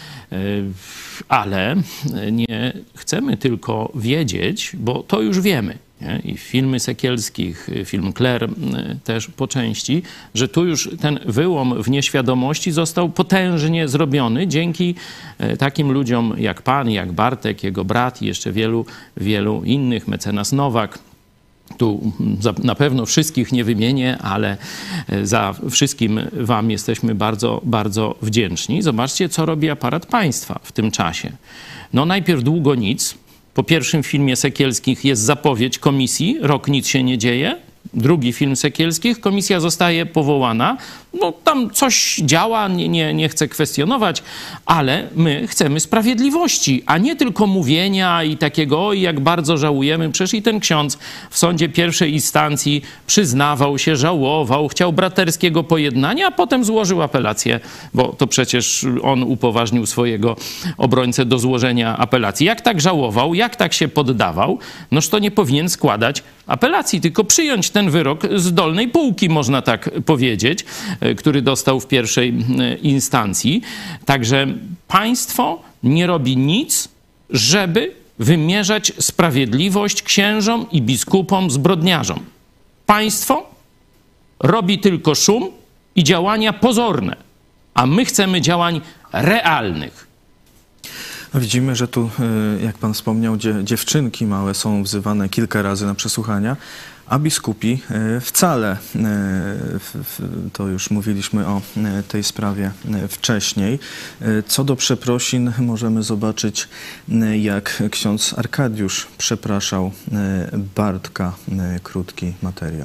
Ale nie chcemy tylko wiedzieć, bo to już wiemy. Nie? I filmy Sekielskich, film Kler też po części, że tu już ten wyłom w nieświadomości został potężnie zrobiony dzięki takim ludziom jak pan, jak Bartek, jego brat i jeszcze wielu, wielu innych, mecenas Nowak. Tu na pewno wszystkich nie wymienię, ale za wszystkim wam jesteśmy bardzo, bardzo wdzięczni. Zobaczcie, co robi aparat państwa w tym czasie. No najpierw długo nic. Po pierwszym filmie Sekielskich jest zapowiedź komisji, rok nic się nie dzieje. Drugi film Sekielskich, komisja zostaje powołana. No tam coś działa, nie, nie, nie chcę kwestionować, ale my chcemy sprawiedliwości, a nie tylko mówienia i takiego, oj, jak bardzo żałujemy. Przecież i ten ksiądz w sądzie pierwszej instancji przyznawał się, żałował, chciał braterskiego pojednania, a potem złożył apelację, bo to przecież on upoważnił swojego obrońcę do złożenia apelacji. Jak tak żałował, jak tak się poddawał, noż to nie powinien składać apelacji, tylko przyjąć ten wyrok z dolnej półki, można tak powiedzieć, który dostał w pierwszej instancji. Także państwo nie robi nic, żeby wymierzać sprawiedliwość księżom i biskupom zbrodniarzom. Państwo robi tylko szum i działania pozorne, a my chcemy działań realnych. Widzimy, że tu, jak pan wspomniał, dziewczynki małe są wzywane kilka razy na przesłuchania, a biskupi wcale. To już mówiliśmy o tej sprawie wcześniej. Co do przeprosin, możemy zobaczyć, jak ksiądz Arkadiusz przepraszał Bartka. Krótki materiał.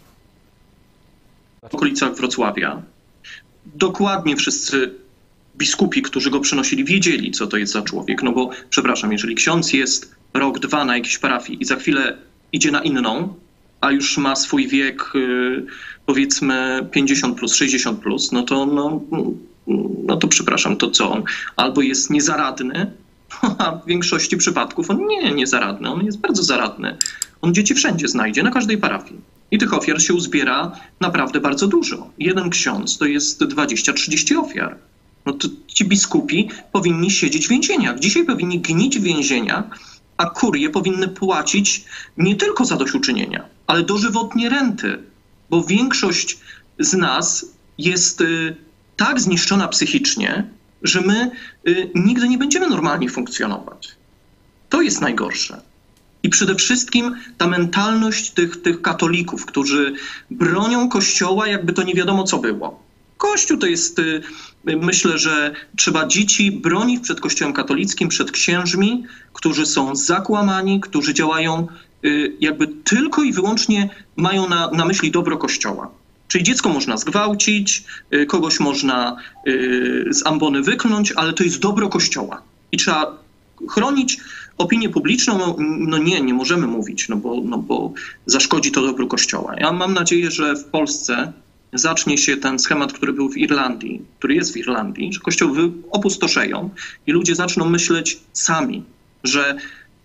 W okolicach Wrocławia dokładnie wszyscy biskupi, którzy go przynosili, wiedzieli, co to jest za człowiek. No bo, przepraszam, jeżeli ksiądz jest rok, dwa na jakiejś parafii i za chwilę idzie na inną, a już ma swój wiek, powiedzmy pięćdziesiąt plus, sześćdziesiąt plus, no to, no, no to przepraszam, to co on? Albo jest niezaradny, a w większości przypadków on nie jest niezaradny, on jest bardzo zaradny. On dzieci wszędzie znajdzie, na każdej parafii. I tych ofiar się uzbiera naprawdę bardzo dużo. Jeden ksiądz to jest dwadzieścia trzydzieści ofiar. No to ci biskupi powinni siedzieć w więzieniach. Dzisiaj powinni gnić w więzieniach, a kurie powinny płacić nie tylko zadośćuczynienia, ale dożywotnie renty, bo większość z nas jest y, tak zniszczona psychicznie, że my y, nigdy nie będziemy normalnie funkcjonować. To jest najgorsze. I przede wszystkim ta mentalność tych, tych katolików, którzy bronią Kościoła, jakby to nie wiadomo co było. Kościół to jest, y, myślę, że trzeba dzieci bronić przed Kościołem katolickim, przed księżmi, którzy są zakłamani, którzy działają y, jakby tylko i wyłącznie mają na, na myśli dobro Kościoła. Czyli dziecko można zgwałcić, y, kogoś można y, z ambony wykląć, ale to jest dobro Kościoła. I trzeba chronić opinię publiczną. No, no nie, nie możemy mówić, no bo, no bo zaszkodzi to dobru Kościoła. Ja mam nadzieję, że w Polsce zacznie się ten schemat, który był w Irlandii, który jest w Irlandii, że kościoły opustoszeją i ludzie zaczną myśleć sami, że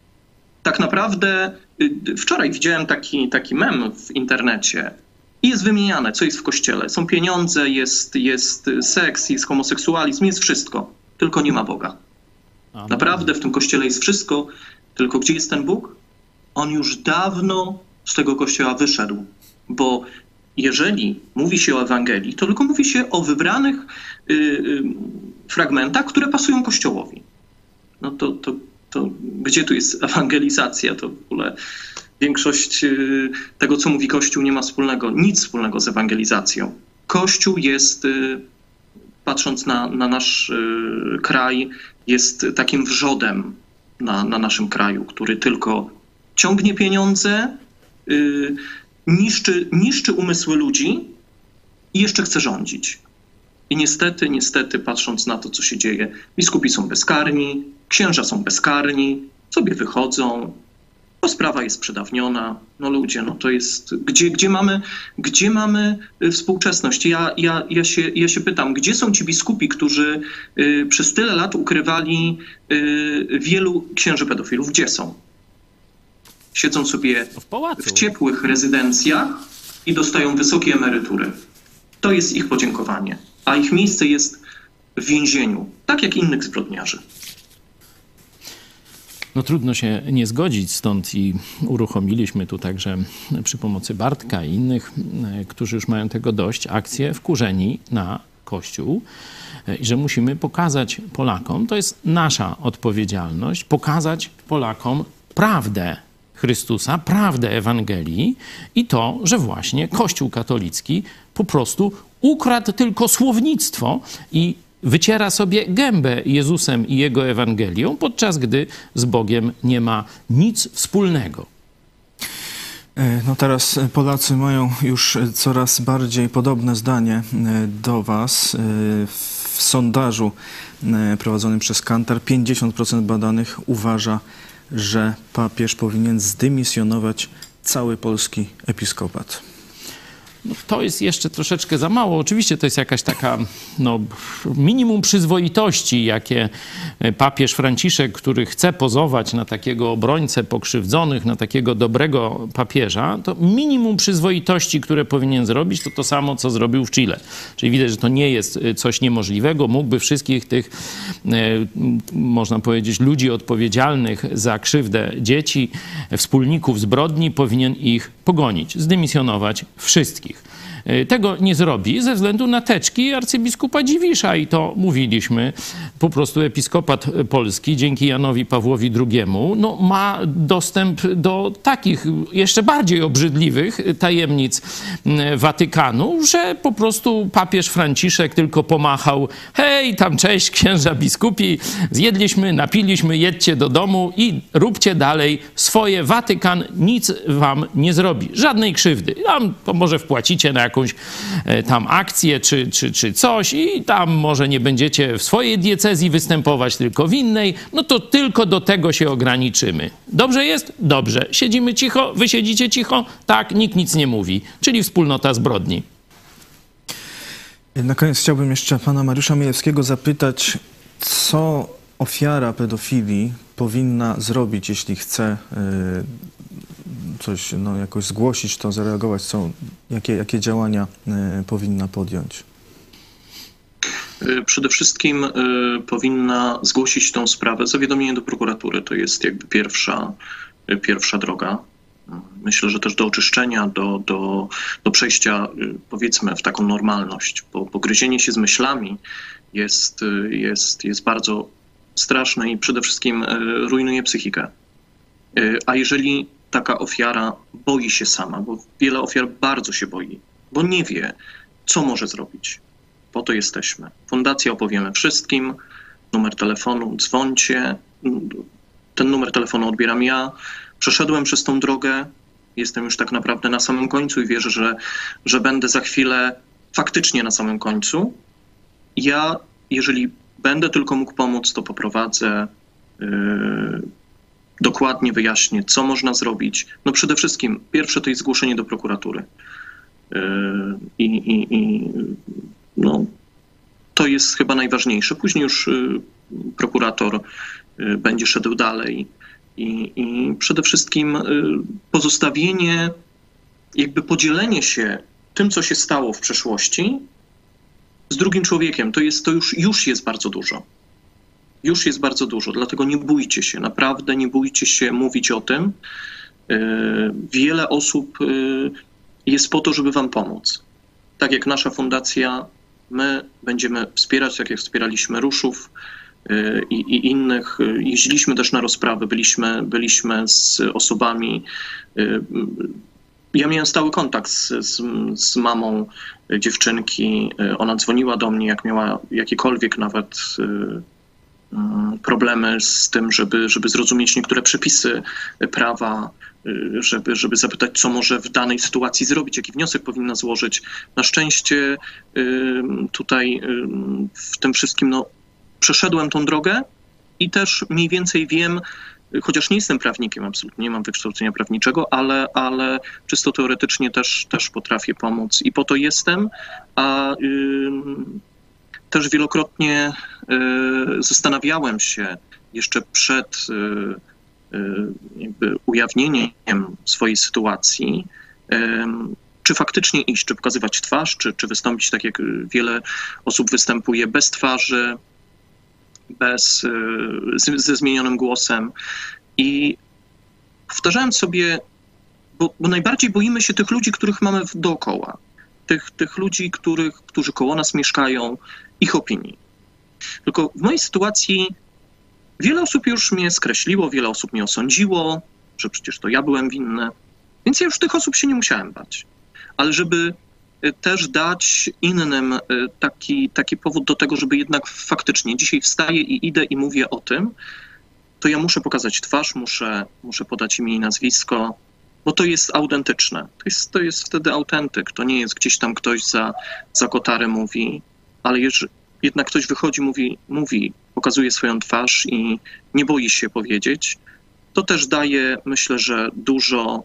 tak naprawdę wczoraj widziałem taki, taki mem w internecie i jest wymieniane, co jest w kościele. Są pieniądze, jest, jest seks, jest homoseksualizm, jest wszystko, tylko nie ma Boga. Naprawdę w tym kościele jest wszystko, tylko gdzie jest ten Bóg? On już dawno z tego kościoła wyszedł, bo jeżeli mówi się o Ewangelii, to tylko mówi się o wybranych y, y, fragmentach, które pasują Kościołowi. No to, to, to gdzie tu jest ewangelizacja? To w ogóle większość y, tego, co mówi Kościół, nie ma wspólnego, nic wspólnego z ewangelizacją. Kościół jest, y, patrząc na, na nasz y, kraj, jest takim wrzodem na, na naszym kraju, który tylko ciągnie pieniądze, y, Niszczy, niszczy umysły ludzi i jeszcze chce rządzić. I niestety, niestety, patrząc na to, co się dzieje, biskupi są bezkarni, księża są bezkarni, sobie wychodzą, bo sprawa jest przedawniona. No ludzie, no to jest... Gdzie, gdzie, mamy, gdzie mamy współczesność? Ja, ja, ja, się, ja się pytam, gdzie są ci biskupi, którzy y, przez tyle lat ukrywali y, wielu księży pedofilów? Gdzie są? Siedzą sobie w pałacu, w ciepłych rezydencjach i dostają wysokie emerytury. To jest ich podziękowanie. A ich miejsce jest w więzieniu, tak jak innych zbrodniarzy. No trudno się nie zgodzić, stąd i uruchomiliśmy tu także przy pomocy Bartka i innych, którzy już mają tego dość, akcję Wkurzeni na Kościół. I że musimy pokazać Polakom, to jest nasza odpowiedzialność, pokazać Polakom prawdę Chrystusa, prawdę Ewangelii i to, że właśnie Kościół katolicki po prostu ukradł tylko słownictwo i wyciera sobie gębę Jezusem i Jego Ewangelią, podczas gdy z Bogiem nie ma nic wspólnego. No teraz Polacy mają już coraz bardziej podobne zdanie do was. W sondażu prowadzonym przez Kantar pięćdziesiąt procent badanych uważa, że papież powinien zdymisjonować cały polski episkopat. No, to jest jeszcze troszeczkę za mało. Oczywiście to jest jakaś taka no, minimum przyzwoitości, jakie papież Franciszek, który chce pozować na takiego obrońcę pokrzywdzonych, na takiego dobrego papieża, to minimum przyzwoitości, które powinien zrobić, to to samo, co zrobił w Chile. Czyli widać, że to nie jest coś niemożliwego. Mógłby wszystkich tych, można powiedzieć, ludzi odpowiedzialnych za krzywdę dzieci, wspólników zbrodni, powinien ich pogonić, zdymisjonować wszystkich. Tego nie zrobi ze względu na teczki arcybiskupa Dziwisza i to mówiliśmy. Po prostu episkopat polski dzięki Janowi Pawłowi drugiemu no, ma dostęp do takich jeszcze bardziej obrzydliwych tajemnic Watykanu, że po prostu papież Franciszek tylko pomachał: hej, tam cześć księża biskupi, zjedliśmy, napiliśmy, jedźcie do domu i róbcie dalej swoje. Watykan nic wam nie zrobi, żadnej krzywdy. Tam może wpłacicie na jakąś tam akcję czy, czy, czy coś i tam może nie będziecie w swojej diecezji występować, tylko w innej, no to tylko do tego się ograniczymy. Dobrze jest? Dobrze. Siedzimy cicho? Wy siedzicie cicho? Tak, nikt nic nie mówi. Czyli wspólnota zbrodni. Na koniec chciałbym jeszcze pana Mariusza Milewskiego zapytać, co ofiara pedofilii powinna zrobić, jeśli chce y, coś, no, jakoś zgłosić to, zareagować, co, jakie, jakie działania y, powinna podjąć? Przede wszystkim powinna zgłosić tą sprawę, zawiadomienie do prokuratury. To jest jakby pierwsza, pierwsza droga. Myślę, że też do oczyszczenia, do, do, do przejścia powiedzmy w taką normalność, bo, bo gryzienie się z myślami jest, jest, jest bardzo straszne i przede wszystkim rujnuje psychikę. A jeżeli taka ofiara boi się sama, bo wiele ofiar bardzo się boi, bo nie wie, co może zrobić. Po to jesteśmy. Fundacja opowiemy wszystkim, numer telefonu, dzwońcie. Ten numer telefonu odbieram ja. Przeszedłem przez tą drogę, jestem już tak naprawdę na samym końcu i wierzę, że, że będę za chwilę faktycznie na samym końcu. Ja, jeżeli będę tylko mógł pomóc, to poprowadzę, yy, dokładnie wyjaśnię, co można zrobić. No przede wszystkim, pierwsze to jest zgłoszenie do prokuratury. Yy, i, i, i no, to jest chyba najważniejsze. Później już yy, prokurator yy, będzie szedł dalej. I, I przede wszystkim pozostawienie, jakby podzielenie się tym, co się stało w przeszłości z drugim człowiekiem. To, jest, to już, już jest bardzo dużo. Już jest bardzo dużo, dlatego nie bójcie się, naprawdę nie bójcie się mówić o tym. Wiele osób jest po to, żeby wam pomóc. Tak jak nasza fundacja, my będziemy wspierać, tak jak wspieraliśmy Ruszów, I, i innych. Jeździliśmy też na rozprawy, byliśmy, byliśmy z osobami. Ja miałem stały kontakt z, z, z mamą dziewczynki. Ona dzwoniła do mnie, jak miała jakiekolwiek nawet problemy z tym, żeby, żeby zrozumieć niektóre przepisy prawa, żeby, żeby zapytać, co może w danej sytuacji zrobić, jaki wniosek powinna złożyć. Na szczęście tutaj w tym wszystkim no, przeszedłem tą drogę i też mniej więcej wiem, chociaż nie jestem prawnikiem, absolutnie nie mam wykształcenia prawniczego, ale, ale czysto teoretycznie też, też potrafię pomóc i po to jestem, a y, też wielokrotnie y, zastanawiałem się jeszcze przed y, y, jakby ujawnieniem swojej sytuacji, y, czy faktycznie iść, czy pokazywać twarz, czy, czy wystąpić tak jak wiele osób występuje bez twarzy, bez, z, ze zmienionym głosem i powtarzałem sobie, bo, bo najbardziej boimy się tych ludzi, których mamy dookoła, tych, tych ludzi, których, którzy koło nas mieszkają, ich opinii. Tylko w mojej sytuacji wiele osób już mnie skreśliło, wiele osób mnie osądziło, że przecież to ja byłem winny, więc ja już tych osób się nie musiałem bać. Ale żeby też dać innym taki, taki powód do tego, żeby jednak faktycznie dzisiaj wstaję i idę i mówię o tym, to ja muszę pokazać twarz, muszę, muszę podać imię i nazwisko, bo to jest autentyczne. To jest, to jest wtedy autentyk. To nie jest gdzieś tam ktoś za, za kotary mówi, ale jeżeli jednak ktoś wychodzi, mówi, mówi, pokazuje swoją twarz i nie boi się powiedzieć, to też daje, myślę, że dużo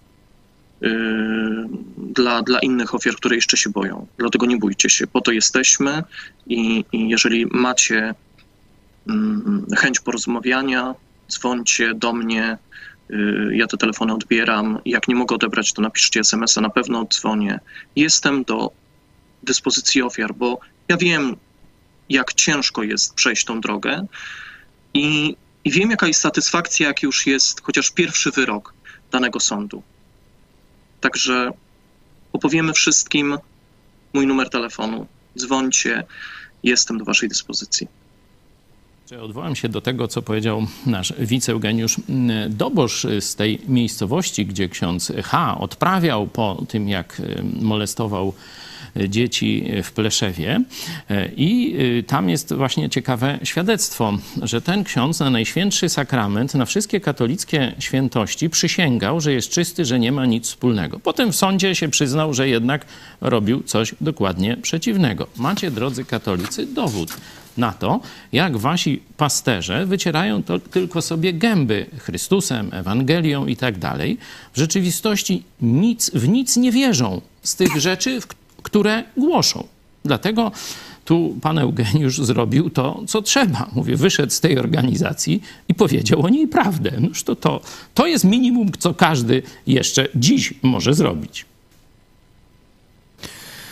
Dla, dla innych ofiar, które jeszcze się boją. Dlatego nie bójcie się, po to jesteśmy i, i jeżeli macie mm, chęć porozmawiania, dzwońcie do mnie, y, ja te telefony odbieram. Jak nie mogę odebrać, to napiszcie es em es a, na pewno odzwonię. Jestem do dyspozycji ofiar, bo ja wiem, jak ciężko jest przejść tą drogę i, i wiem, jaka jest satysfakcja, jak już jest chociaż pierwszy wyrok danego sądu. Także opowiemy wszystkim, mój numer telefonu, dzwońcie, jestem do waszej dyspozycji. Odwołam się do tego, co powiedział nasz wiceeugeniusz Dobosz z tej miejscowości, gdzie ksiądz H. odprawiał po tym, jak molestował dzieci w Pleszewie. I tam jest właśnie ciekawe świadectwo, że ten ksiądz na Najświętszy Sakrament, na wszystkie katolickie świętości przysięgał, że jest czysty, że nie ma nic wspólnego. Potem w sądzie się przyznał, że jednak robił coś dokładnie przeciwnego. Macie, drodzy katolicy, dowód na to, jak wasi pasterze wycierają to tylko sobie gęby Chrystusem, Ewangelią i tak dalej. W rzeczywistości nic, w nic nie wierzą z tych rzeczy, w które głoszą. Dlatego tu pan Eugeniusz zrobił to, co trzeba. Mówię, wyszedł z tej organizacji i powiedział o niej prawdę. Noż to, to, to jest minimum, co każdy jeszcze dziś może zrobić.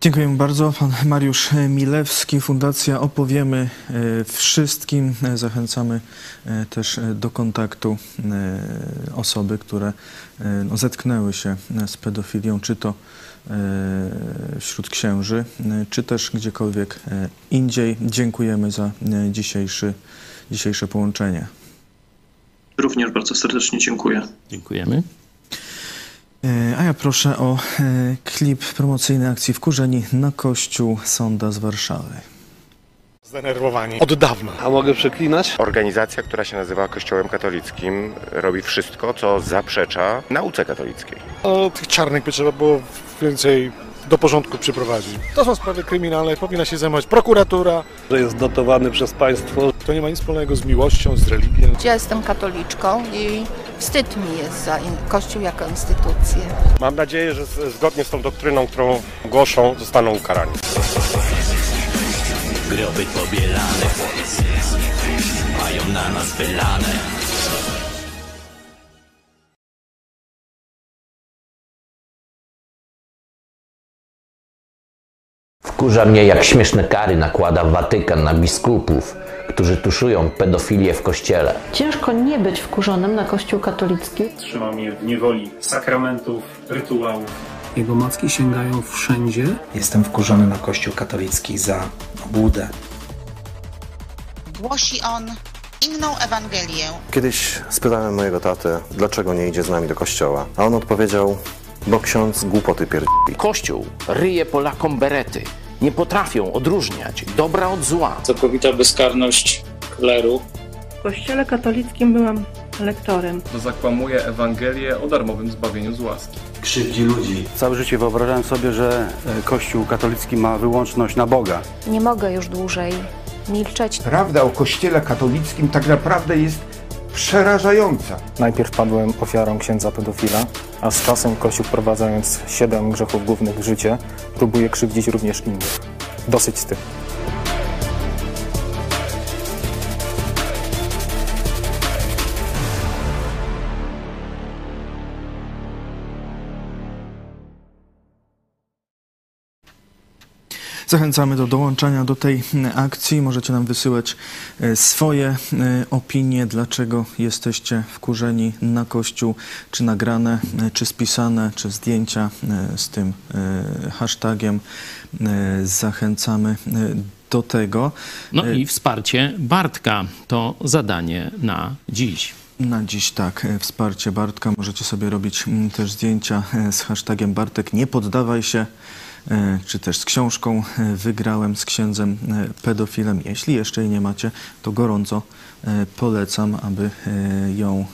Dziękujemy bardzo. Pan Mariusz Milewski, Fundacja Opowiemy Wszystkim. Zachęcamy też do kontaktu osoby, które no, zetknęły się z pedofilią, czy to wśród księży, czy też gdziekolwiek indziej. Dziękujemy za dzisiejszy, dzisiejsze połączenie. Również bardzo serdecznie dziękuję. Dziękujemy. A ja proszę o klip promocyjny akcji Wkurzeni na Kościół Sonda z Warszawy. Zdenerwowani od dawna. A mogę przeklinać? Organizacja, która się nazywa Kościołem Katolickim, robi wszystko, co zaprzecza nauce katolickiej. O tych czarnych by trzeba było więcej do porządku przyprowadzić. To są sprawy kryminalne, powinna się zajmować prokuratura. Że jest dotowany przez państwo. To nie ma nic wspólnego z miłością, z religią. Ja jestem katoliczką i wstyd mi jest za Kościół jako instytucję. Mam nadzieję, że zgodnie z tą doktryną, którą głoszą, zostaną ukarani. Groby pobielane, mają na nas wylane. Wkurza mnie, jak śmieszne kary nakłada Watykan na biskupów, którzy tuszują pedofilię w kościele. Ciężko nie być wkurzonym na Kościół katolicki. Trzyma mnie w niewoli sakramentów, rytuałów. Jego macki sięgają wszędzie. Jestem wkurzony na Kościół katolicki za obłudę. Głosi on inną Ewangelię. Kiedyś spytałem mojego tatę, dlaczego nie idzie z nami do kościoła, a on odpowiedział, bo ksiądz głupoty pierdzi. Kościół ryje Polakom berety. Nie potrafią odróżniać dobra od zła. Całkowita bezkarność kleru. W Kościele katolickim byłam lektorem. To zakłamuje Ewangelię o darmowym zbawieniu z łaski. Krzywdzi ludzi. Całe życie wyobrażałem sobie, że Kościół katolicki ma wyłączność na Boga. Nie mogę już dłużej milczeć. Prawda o Kościele katolickim tak naprawdę jest przerażająca. Najpierw padłem ofiarą księdza pedofila, a z czasem Kościół, wprowadzając siedem grzechów głównych w życie, próbuje krzywdzić również innych. Dosyć z tym. Zachęcamy do dołączania do tej akcji. Możecie nam wysyłać swoje opinie, dlaczego jesteście wkurzeni na Kościół, czy nagrane, czy spisane, czy zdjęcia z tym hashtagiem. Zachęcamy do tego. No i wsparcie Bartka to zadanie na dziś. Na dziś tak, wsparcie Bartka. Możecie sobie robić też zdjęcia z hashtagiem Bartek nie poddawaj się, czy też z książką Wygrałem z księdzem pedofilem. Jeśli jeszcze jej nie macie, to gorąco polecam, aby ją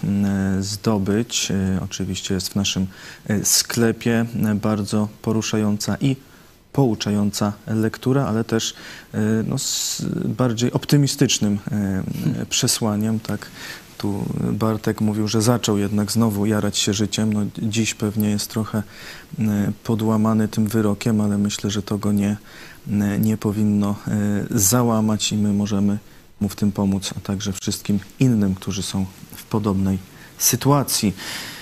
zdobyć. Oczywiście jest w naszym sklepie. Bardzo poruszająca i pouczająca lektura, ale też no, z bardziej optymistycznym przesłaniem, tak. Tu Bartek mówił, że zaczął jednak znowu jarać się życiem. No, dziś pewnie jest trochę podłamany tym wyrokiem, ale myślę, że to go nie, nie powinno załamać i my możemy mu w tym pomóc, a także wszystkim innym, którzy są w podobnej sytuacji.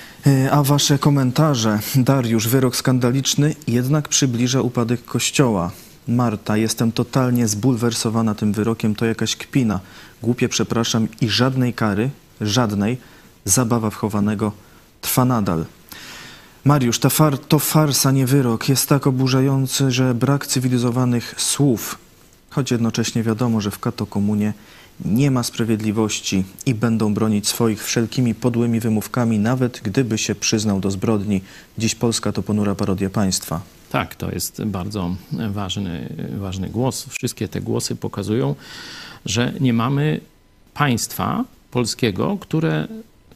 A wasze komentarze. Dariusz, wyrok skandaliczny, jednak przybliża upadek Kościoła. Marta, jestem totalnie zbulwersowana tym wyrokiem, to jakaś kpina. Głupie przepraszam i żadnej kary, żadnej. Zabawa wchowanego trwa nadal. Mariusz, ta far, to farsa, nie wyrok. Jest tak oburzający, że brak cywilizowanych słów. Choć jednocześnie wiadomo, że w katokomunie nie ma sprawiedliwości i będą bronić swoich wszelkimi podłymi wymówkami, nawet gdyby się przyznał do zbrodni. Dziś Polska to ponura parodia państwa. Tak, to jest bardzo ważny, ważny głos. Wszystkie te głosy pokazują, że nie mamy państwa polskiego, które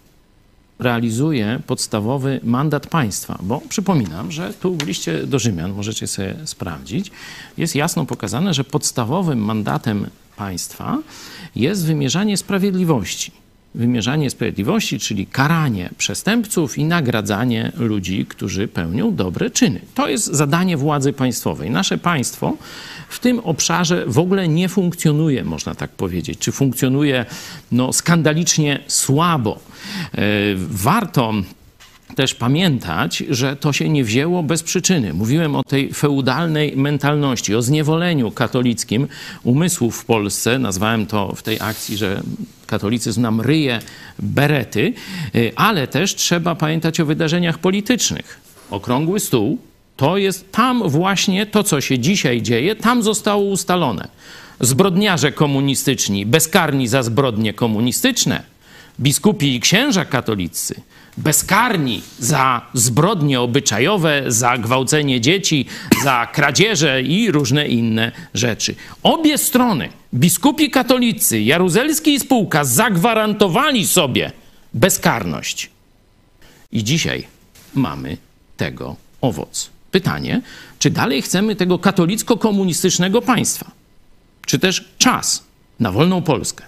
realizuje podstawowy mandat państwa. Bo przypominam, że tu w liście do Rzymian, możecie sobie sprawdzić, jest jasno pokazane, że podstawowym mandatem państwa jest wymierzanie sprawiedliwości. Wymierzanie sprawiedliwości, czyli karanie przestępców i nagradzanie ludzi, którzy pełnią dobre czyny. To jest zadanie władzy państwowej. Nasze państwo w tym obszarze w ogóle nie funkcjonuje, można tak powiedzieć. Czy funkcjonuje no, skandalicznie słabo. Warto też pamiętać, że to się nie wzięło bez przyczyny. Mówiłem o tej feudalnej mentalności, o zniewoleniu katolickim umysłów w Polsce. Nazwałem to w tej akcji, że katolicyzm nam ryje berety, ale też trzeba pamiętać o wydarzeniach politycznych. Okrągły stół to jest tam właśnie to, co się dzisiaj dzieje, tam zostało ustalone. Zbrodniarze komunistyczni, bezkarni za zbrodnie komunistyczne, biskupi i księża katolicy, bezkarni za zbrodnie obyczajowe, za gwałcenie dzieci, za kradzieże i różne inne rzeczy. Obie strony, biskupi katolicy, Jaruzelski i spółka, zagwarantowali sobie bezkarność. I dzisiaj mamy tego owoc. Pytanie, czy dalej chcemy tego katolicko-komunistycznego państwa? Czy też czas na wolną Polskę?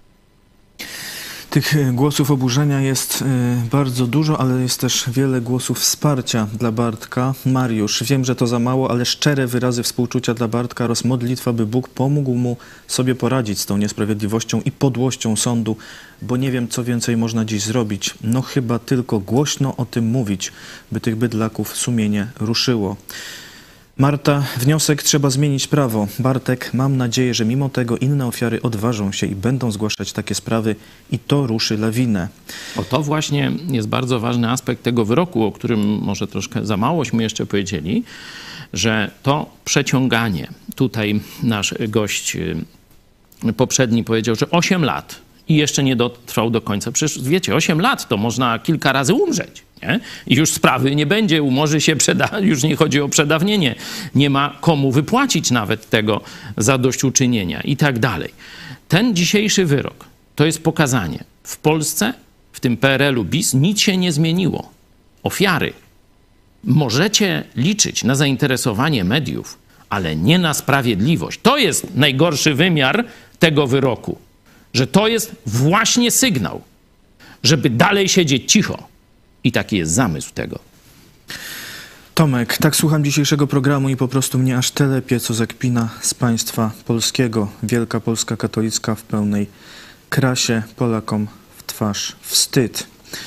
Tych głosów oburzenia jest bardzo dużo, ale jest też wiele głosów wsparcia dla Bartka. Mariusz, wiem, że to za mało, ale szczere wyrazy współczucia dla Bartka oraz modlitwa, by Bóg pomógł mu sobie poradzić z tą niesprawiedliwością i podłością sądu, bo nie wiem, co więcej można dziś zrobić. No chyba tylko głośno o tym mówić, by tych bydlaków sumienie ruszyło. Marta, wniosek: trzeba zmienić prawo. Bartek, mam nadzieję, że mimo tego inne ofiary odważą się i będą zgłaszać takie sprawy i to ruszy lawinę. O, to właśnie jest bardzo ważny aspekt tego wyroku, o którym może troszkę za małośmy jeszcze powiedzieli, że to przeciąganie, tutaj nasz gość poprzedni powiedział, że osiem lat i jeszcze nie dotrwał do końca. Przecież wiecie, osiem lat to można kilka razy umrzeć. Nie? I już sprawy nie będzie, umorzy się, przeda- już nie chodzi o przedawnienie, nie ma komu wypłacić nawet tego zadośćuczynienia i tak dalej. Ten dzisiejszy wyrok to jest pokazanie. W Polsce, w tym P R L-u bis, nic się nie zmieniło. Ofiary. Możecie liczyć na zainteresowanie mediów, ale nie na sprawiedliwość. To jest najgorszy wymiar tego wyroku, że to jest właśnie sygnał, żeby dalej siedzieć cicho. I taki jest zamysł tego. Tomek, tak słucham dzisiejszego programu i po prostu mnie aż telepie, co zakpina z państwa polskiego. Wielka Polska katolicka w pełnej krasie, Polakom w twarz wstyd.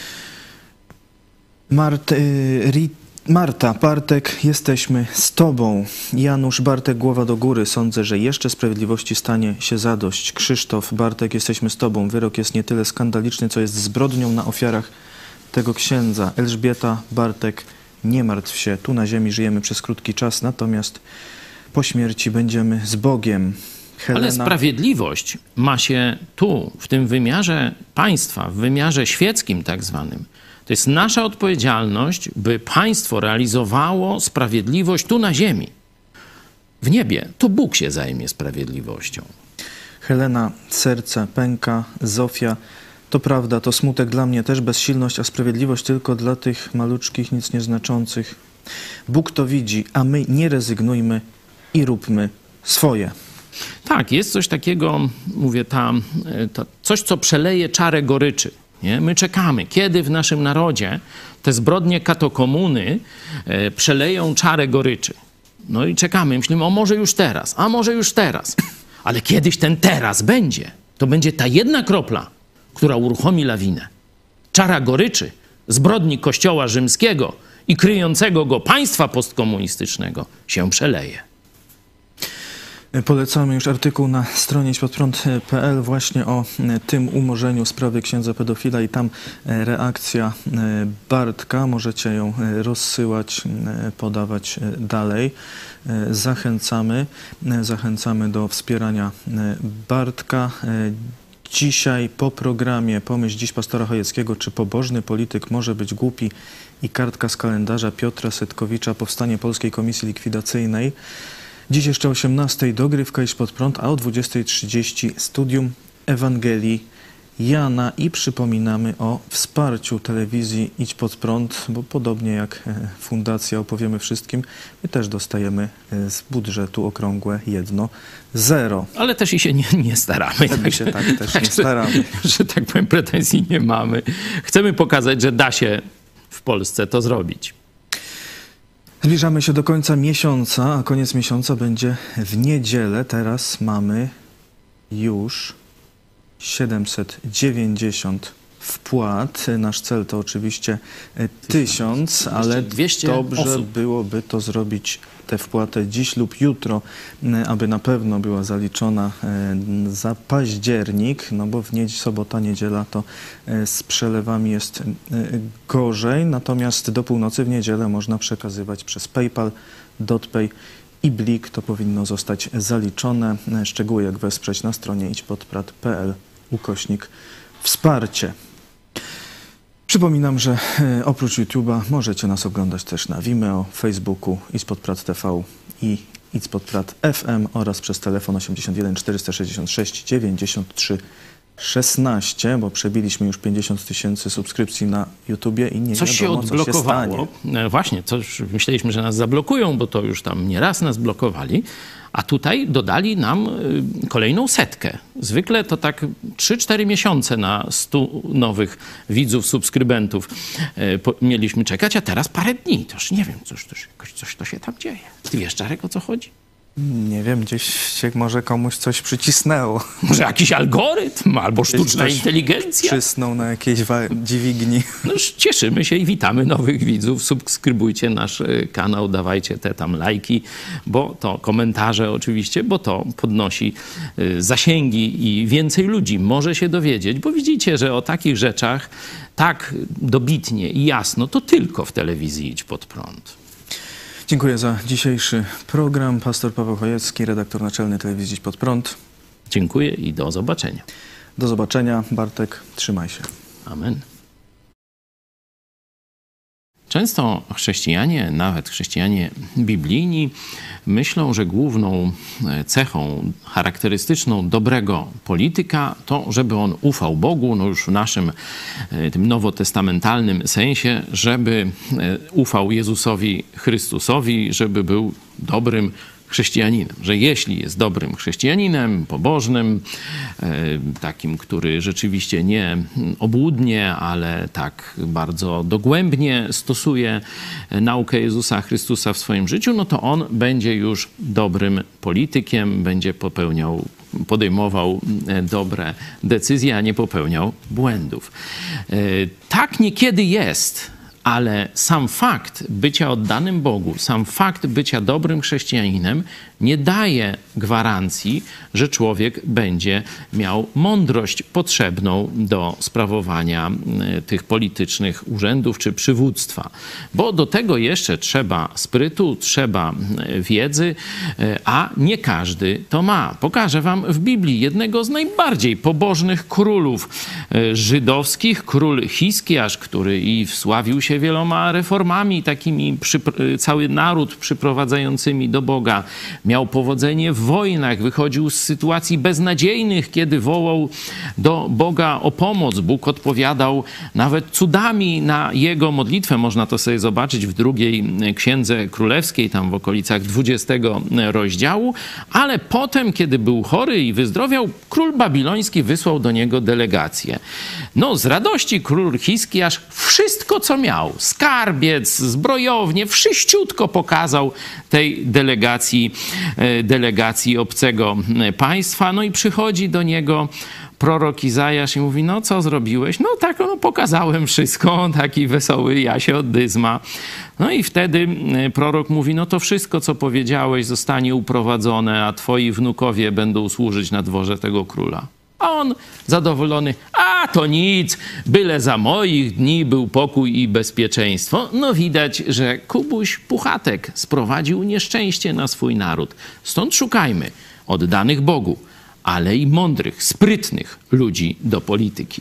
Mart, y, ri, Marta, Bartek, jesteśmy z tobą. Janusz, Bartek, głowa do góry. Sądzę, że jeszcze sprawiedliwości stanie się zadość. Krzysztof, Bartek, jesteśmy z tobą. Wyrok jest nie tyle skandaliczny, co jest zbrodnią na ofiarach tego księdza. Elżbieta, Bartek, nie martw się, tu na ziemi żyjemy przez krótki czas, natomiast po śmierci będziemy z Bogiem. Helena. Ale sprawiedliwość ma się tu, w tym wymiarze państwa, w wymiarze świeckim tak zwanym. To jest nasza odpowiedzialność, by państwo realizowało sprawiedliwość tu na ziemi. W niebie to Bóg się zajmie sprawiedliwością. Helena, serce pęka. Zofia, to prawda, to smutek dla mnie też, bezsilność, a sprawiedliwość tylko dla tych maluczkich, nic nieznaczących. Bóg to widzi, a my nie rezygnujmy i róbmy swoje. Tak, jest coś takiego, mówię, ta, ta, coś, co przeleje czarę goryczy. Nie? My czekamy, kiedy w naszym narodzie te zbrodnie katokomuny e, przeleją czarę goryczy. No i czekamy, myślimy, o może już teraz, a może już teraz. Ale kiedyś ten teraz będzie. To będzie ta jedna kropla, która uruchomi lawinę. Czara goryczy, zbrodni Kościoła rzymskiego i kryjącego go państwa postkomunistycznego się przeleje. Polecamy już artykuł na stronie idźpodprąd kropka pe el właśnie o tym umorzeniu sprawy księdza pedofila i tam reakcja Bartka. Możecie ją rozsyłać, podawać dalej. Zachęcamy, zachęcamy do wspierania Bartka. Dzisiaj po programie Pomyśl dziś pastora Chojeckiego, czy pobożny polityk może być głupi, i kartka z kalendarza Piotra Setkowicza, powstanie Polskiej Komisji Likwidacyjnej. Dziś jeszcze o osiemnastej dogrywka Idź Pod Prąd, a o dwudziestej trzydzieści studium Ewangelii Jana i przypominamy o wsparciu telewizji Idź Pod Prąd, bo podobnie jak Fundacja Opowiemy Wszystkim, my też dostajemy z budżetu okrągłe jedno zero. Ale też i się nie, nie staramy. Tak, się tak też nie staramy. Że, że tak powiem, pretensji nie mamy. Chcemy pokazać, że da się w Polsce to zrobić. Zbliżamy się do końca miesiąca, a koniec miesiąca będzie w niedzielę. Teraz mamy już siedemset dziewięćdziesiąt wpłat. Nasz cel to oczywiście tysiąc, ale dobrze osób. byłoby to zrobić tę wpłatę dziś lub jutro, aby na pewno była zaliczona za październik, no bo w niedzielę, sobota, niedziela to z przelewami jest gorzej, natomiast do północy w niedzielę można przekazywać przez PayPal, DotPay i Blik. To powinno zostać zaliczone. Szczegóły jak wesprzeć na stronie idźpodprat kropka p l ukośnik wsparcie. Przypominam, że oprócz YouTube'a możecie nas oglądać też na Vimeo, Facebooku, idźpodprat T V i idźpodprat F M oraz przez telefon osiemdziesiąt jeden czterysta sześćdziesiąt sześć dziewięćdziesiąt trzy szesnaście, bo przebiliśmy już pięćdziesiąt tysięcy subskrypcji na YouTubie i nie coś wiadomo, się odblokowało. Co się stanie. Właśnie, coś myśleliśmy, że nas zablokują, bo to już tam nieraz nas blokowali, a tutaj dodali nam kolejną setkę. Zwykle to tak trzy cztery miesiące na stu nowych widzów, subskrybentów mieliśmy czekać, a teraz parę dni. To już nie wiem, coś, coś, coś to się tam dzieje. Ty wiesz, Czarek, o co chodzi? Nie wiem, gdzieś się może komuś coś przycisnęło. Może jakiś algorytm albo sztuczna inteligencja. Przysnął na jakiejś dźwigni. No już cieszymy się i witamy nowych widzów. Subskrybujcie nasz kanał, dawajcie te tam lajki, bo to komentarze oczywiście, bo to podnosi zasięgi i więcej ludzi może się dowiedzieć, bo widzicie, że o takich rzeczach tak dobitnie i jasno to tylko w telewizji Idź Pod Prąd. Dziękuję za dzisiejszy program. Pastor Paweł Chojecki, redaktor naczelny telewizji Idź Pod Prąd. Dziękuję i do zobaczenia. Do zobaczenia. Bartek, trzymaj się. Amen. Często chrześcijanie, nawet chrześcijanie biblijni, myślą, że główną cechą charakterystyczną dobrego polityka to, żeby on ufał Bogu, no już w naszym tym nowotestamentalnym sensie, żeby ufał Jezusowi Chrystusowi, żeby był dobrym chrześcijaninem, że jeśli jest dobrym chrześcijaninem, pobożnym, takim, który rzeczywiście nie obłudnie, ale tak bardzo dogłębnie stosuje naukę Jezusa Chrystusa w swoim życiu, no to on będzie już dobrym politykiem, będzie popełniał, podejmował dobre decyzje, a nie popełniał błędów. Tak niekiedy jest. Ale sam fakt bycia oddanym Bogu, sam fakt bycia dobrym chrześcijaninem nie daje gwarancji, że człowiek będzie miał mądrość potrzebną do sprawowania tych politycznych urzędów czy przywództwa. Bo do tego jeszcze trzeba sprytu, trzeba wiedzy, a nie każdy to ma. Pokażę wam w Biblii jednego z najbardziej pobożnych królów żydowskich, król Hiskiasz, który i wsławił się wieloma reformami, takimi cały naród przyprowadzającymi do Boga. Miał powodzenie w wojnach, wychodził z sytuacji beznadziejnych, kiedy wołał do Boga o pomoc. Bóg odpowiadał nawet cudami na jego modlitwę. Można to sobie zobaczyć w drugiej Księdze Królewskiej, tam w okolicach dwudziestego rozdziału. Ale potem, kiedy był chory i wyzdrowiał, król babiloński wysłał do niego delegację. No, z radości król Hiskiasz wszystko, co miał, skarbiec, zbrojownię, wszyściutko pokazał tej delegacji, delegacji obcego państwa. No i przychodzi do niego prorok Izajasz i mówi, no co zrobiłeś? No tak, no pokazałem wszystko, taki wesoły Jasie od Dyzma. No i wtedy prorok mówi, no to wszystko, co powiedziałeś, zostanie uprowadzone, a twoi wnukowie będą służyć na dworze tego króla. A on zadowolony, a to nic, byle za moich dni był pokój i bezpieczeństwo. No widać, że Kubuś Puchatek sprowadził nieszczęście na swój naród. Stąd szukajmy oddanych Bogu, ale i mądrych, sprytnych ludzi do polityki.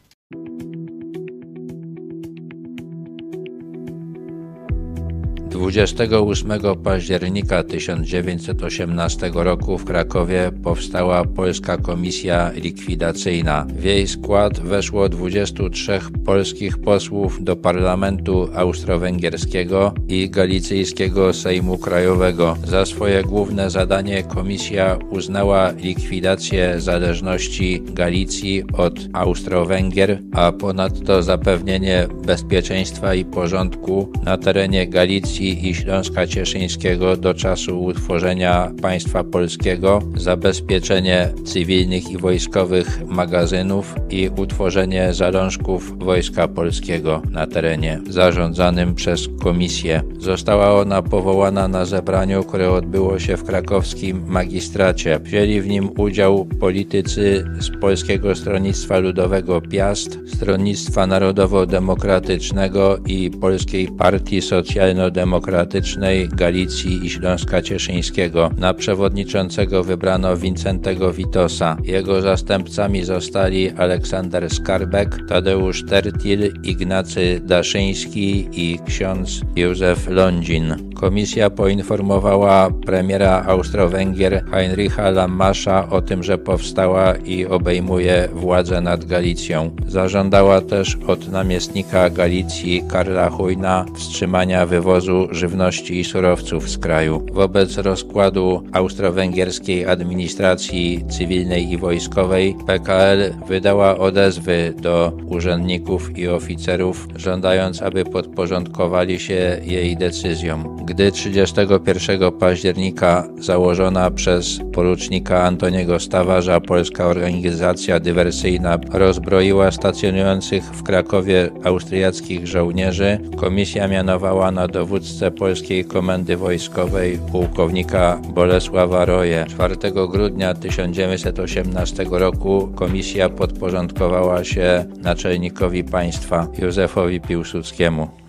dwudziestego ósmego października tysiąc dziewięćset osiemnastego roku w Krakowie powstała Polska Komisja Likwidacyjna. W jej skład weszło dwudziestu trzech polskich posłów do Parlamentu Austro-Węgierskiego i Galicyjskiego Sejmu Krajowego. Za swoje główne zadanie komisja uznała likwidację zależności Galicji od Austro-Węgier, a ponadto zapewnienie bezpieczeństwa i porządku na terenie Galicji Polski i Śląska Cieszyńskiego do czasu utworzenia państwa polskiego, zabezpieczenie cywilnych i wojskowych magazynów i utworzenie zalążków Wojska Polskiego na terenie zarządzanym przez komisję. Została ona powołana na zebraniu, które odbyło się w krakowskim magistracie. Wzięli w nim udział politycy z Polskiego Stronnictwa Ludowego Piast, Stronnictwa Narodowo-Demokratycznego i Polskiej Partii Socjalno-Demokratycznej Galicji i Śląska Cieszyńskiego. Na przewodniczącego wybrano Wincentego Witosa. Jego zastępcami zostali Aleksander Skarbek, Tadeusz Tertil, Ignacy Daszyński i ksiądz Józef Lądzin. Komisja poinformowała premiera Austro-Węgier Heinricha Lammasza o tym, że powstała i obejmuje władzę nad Galicją. Zażądała też od namiestnika Galicji Karla Hujna wstrzymania wywozu żywności i surowców z kraju. Wobec rozkładu austro-węgierskiej administracji cywilnej i wojskowej P K L wydała odezwy do urzędników i oficerów, żądając, aby podporządkowali się jej decyzjom. Gdy trzydziestego pierwszego października założona przez porucznika Antoniego Stawarza polska organizacja dywersyjna rozbroiła stacjonujących w Krakowie austriackich żołnierzy, komisja mianowała na dowódcę polskiej komendy wojskowej pułkownika Bolesława Roję. czwartego grudnia tysiąc dziewięćset osiemnastego roku komisja podporządkowała się naczelnikowi państwa Józefowi Piłsudskiemu.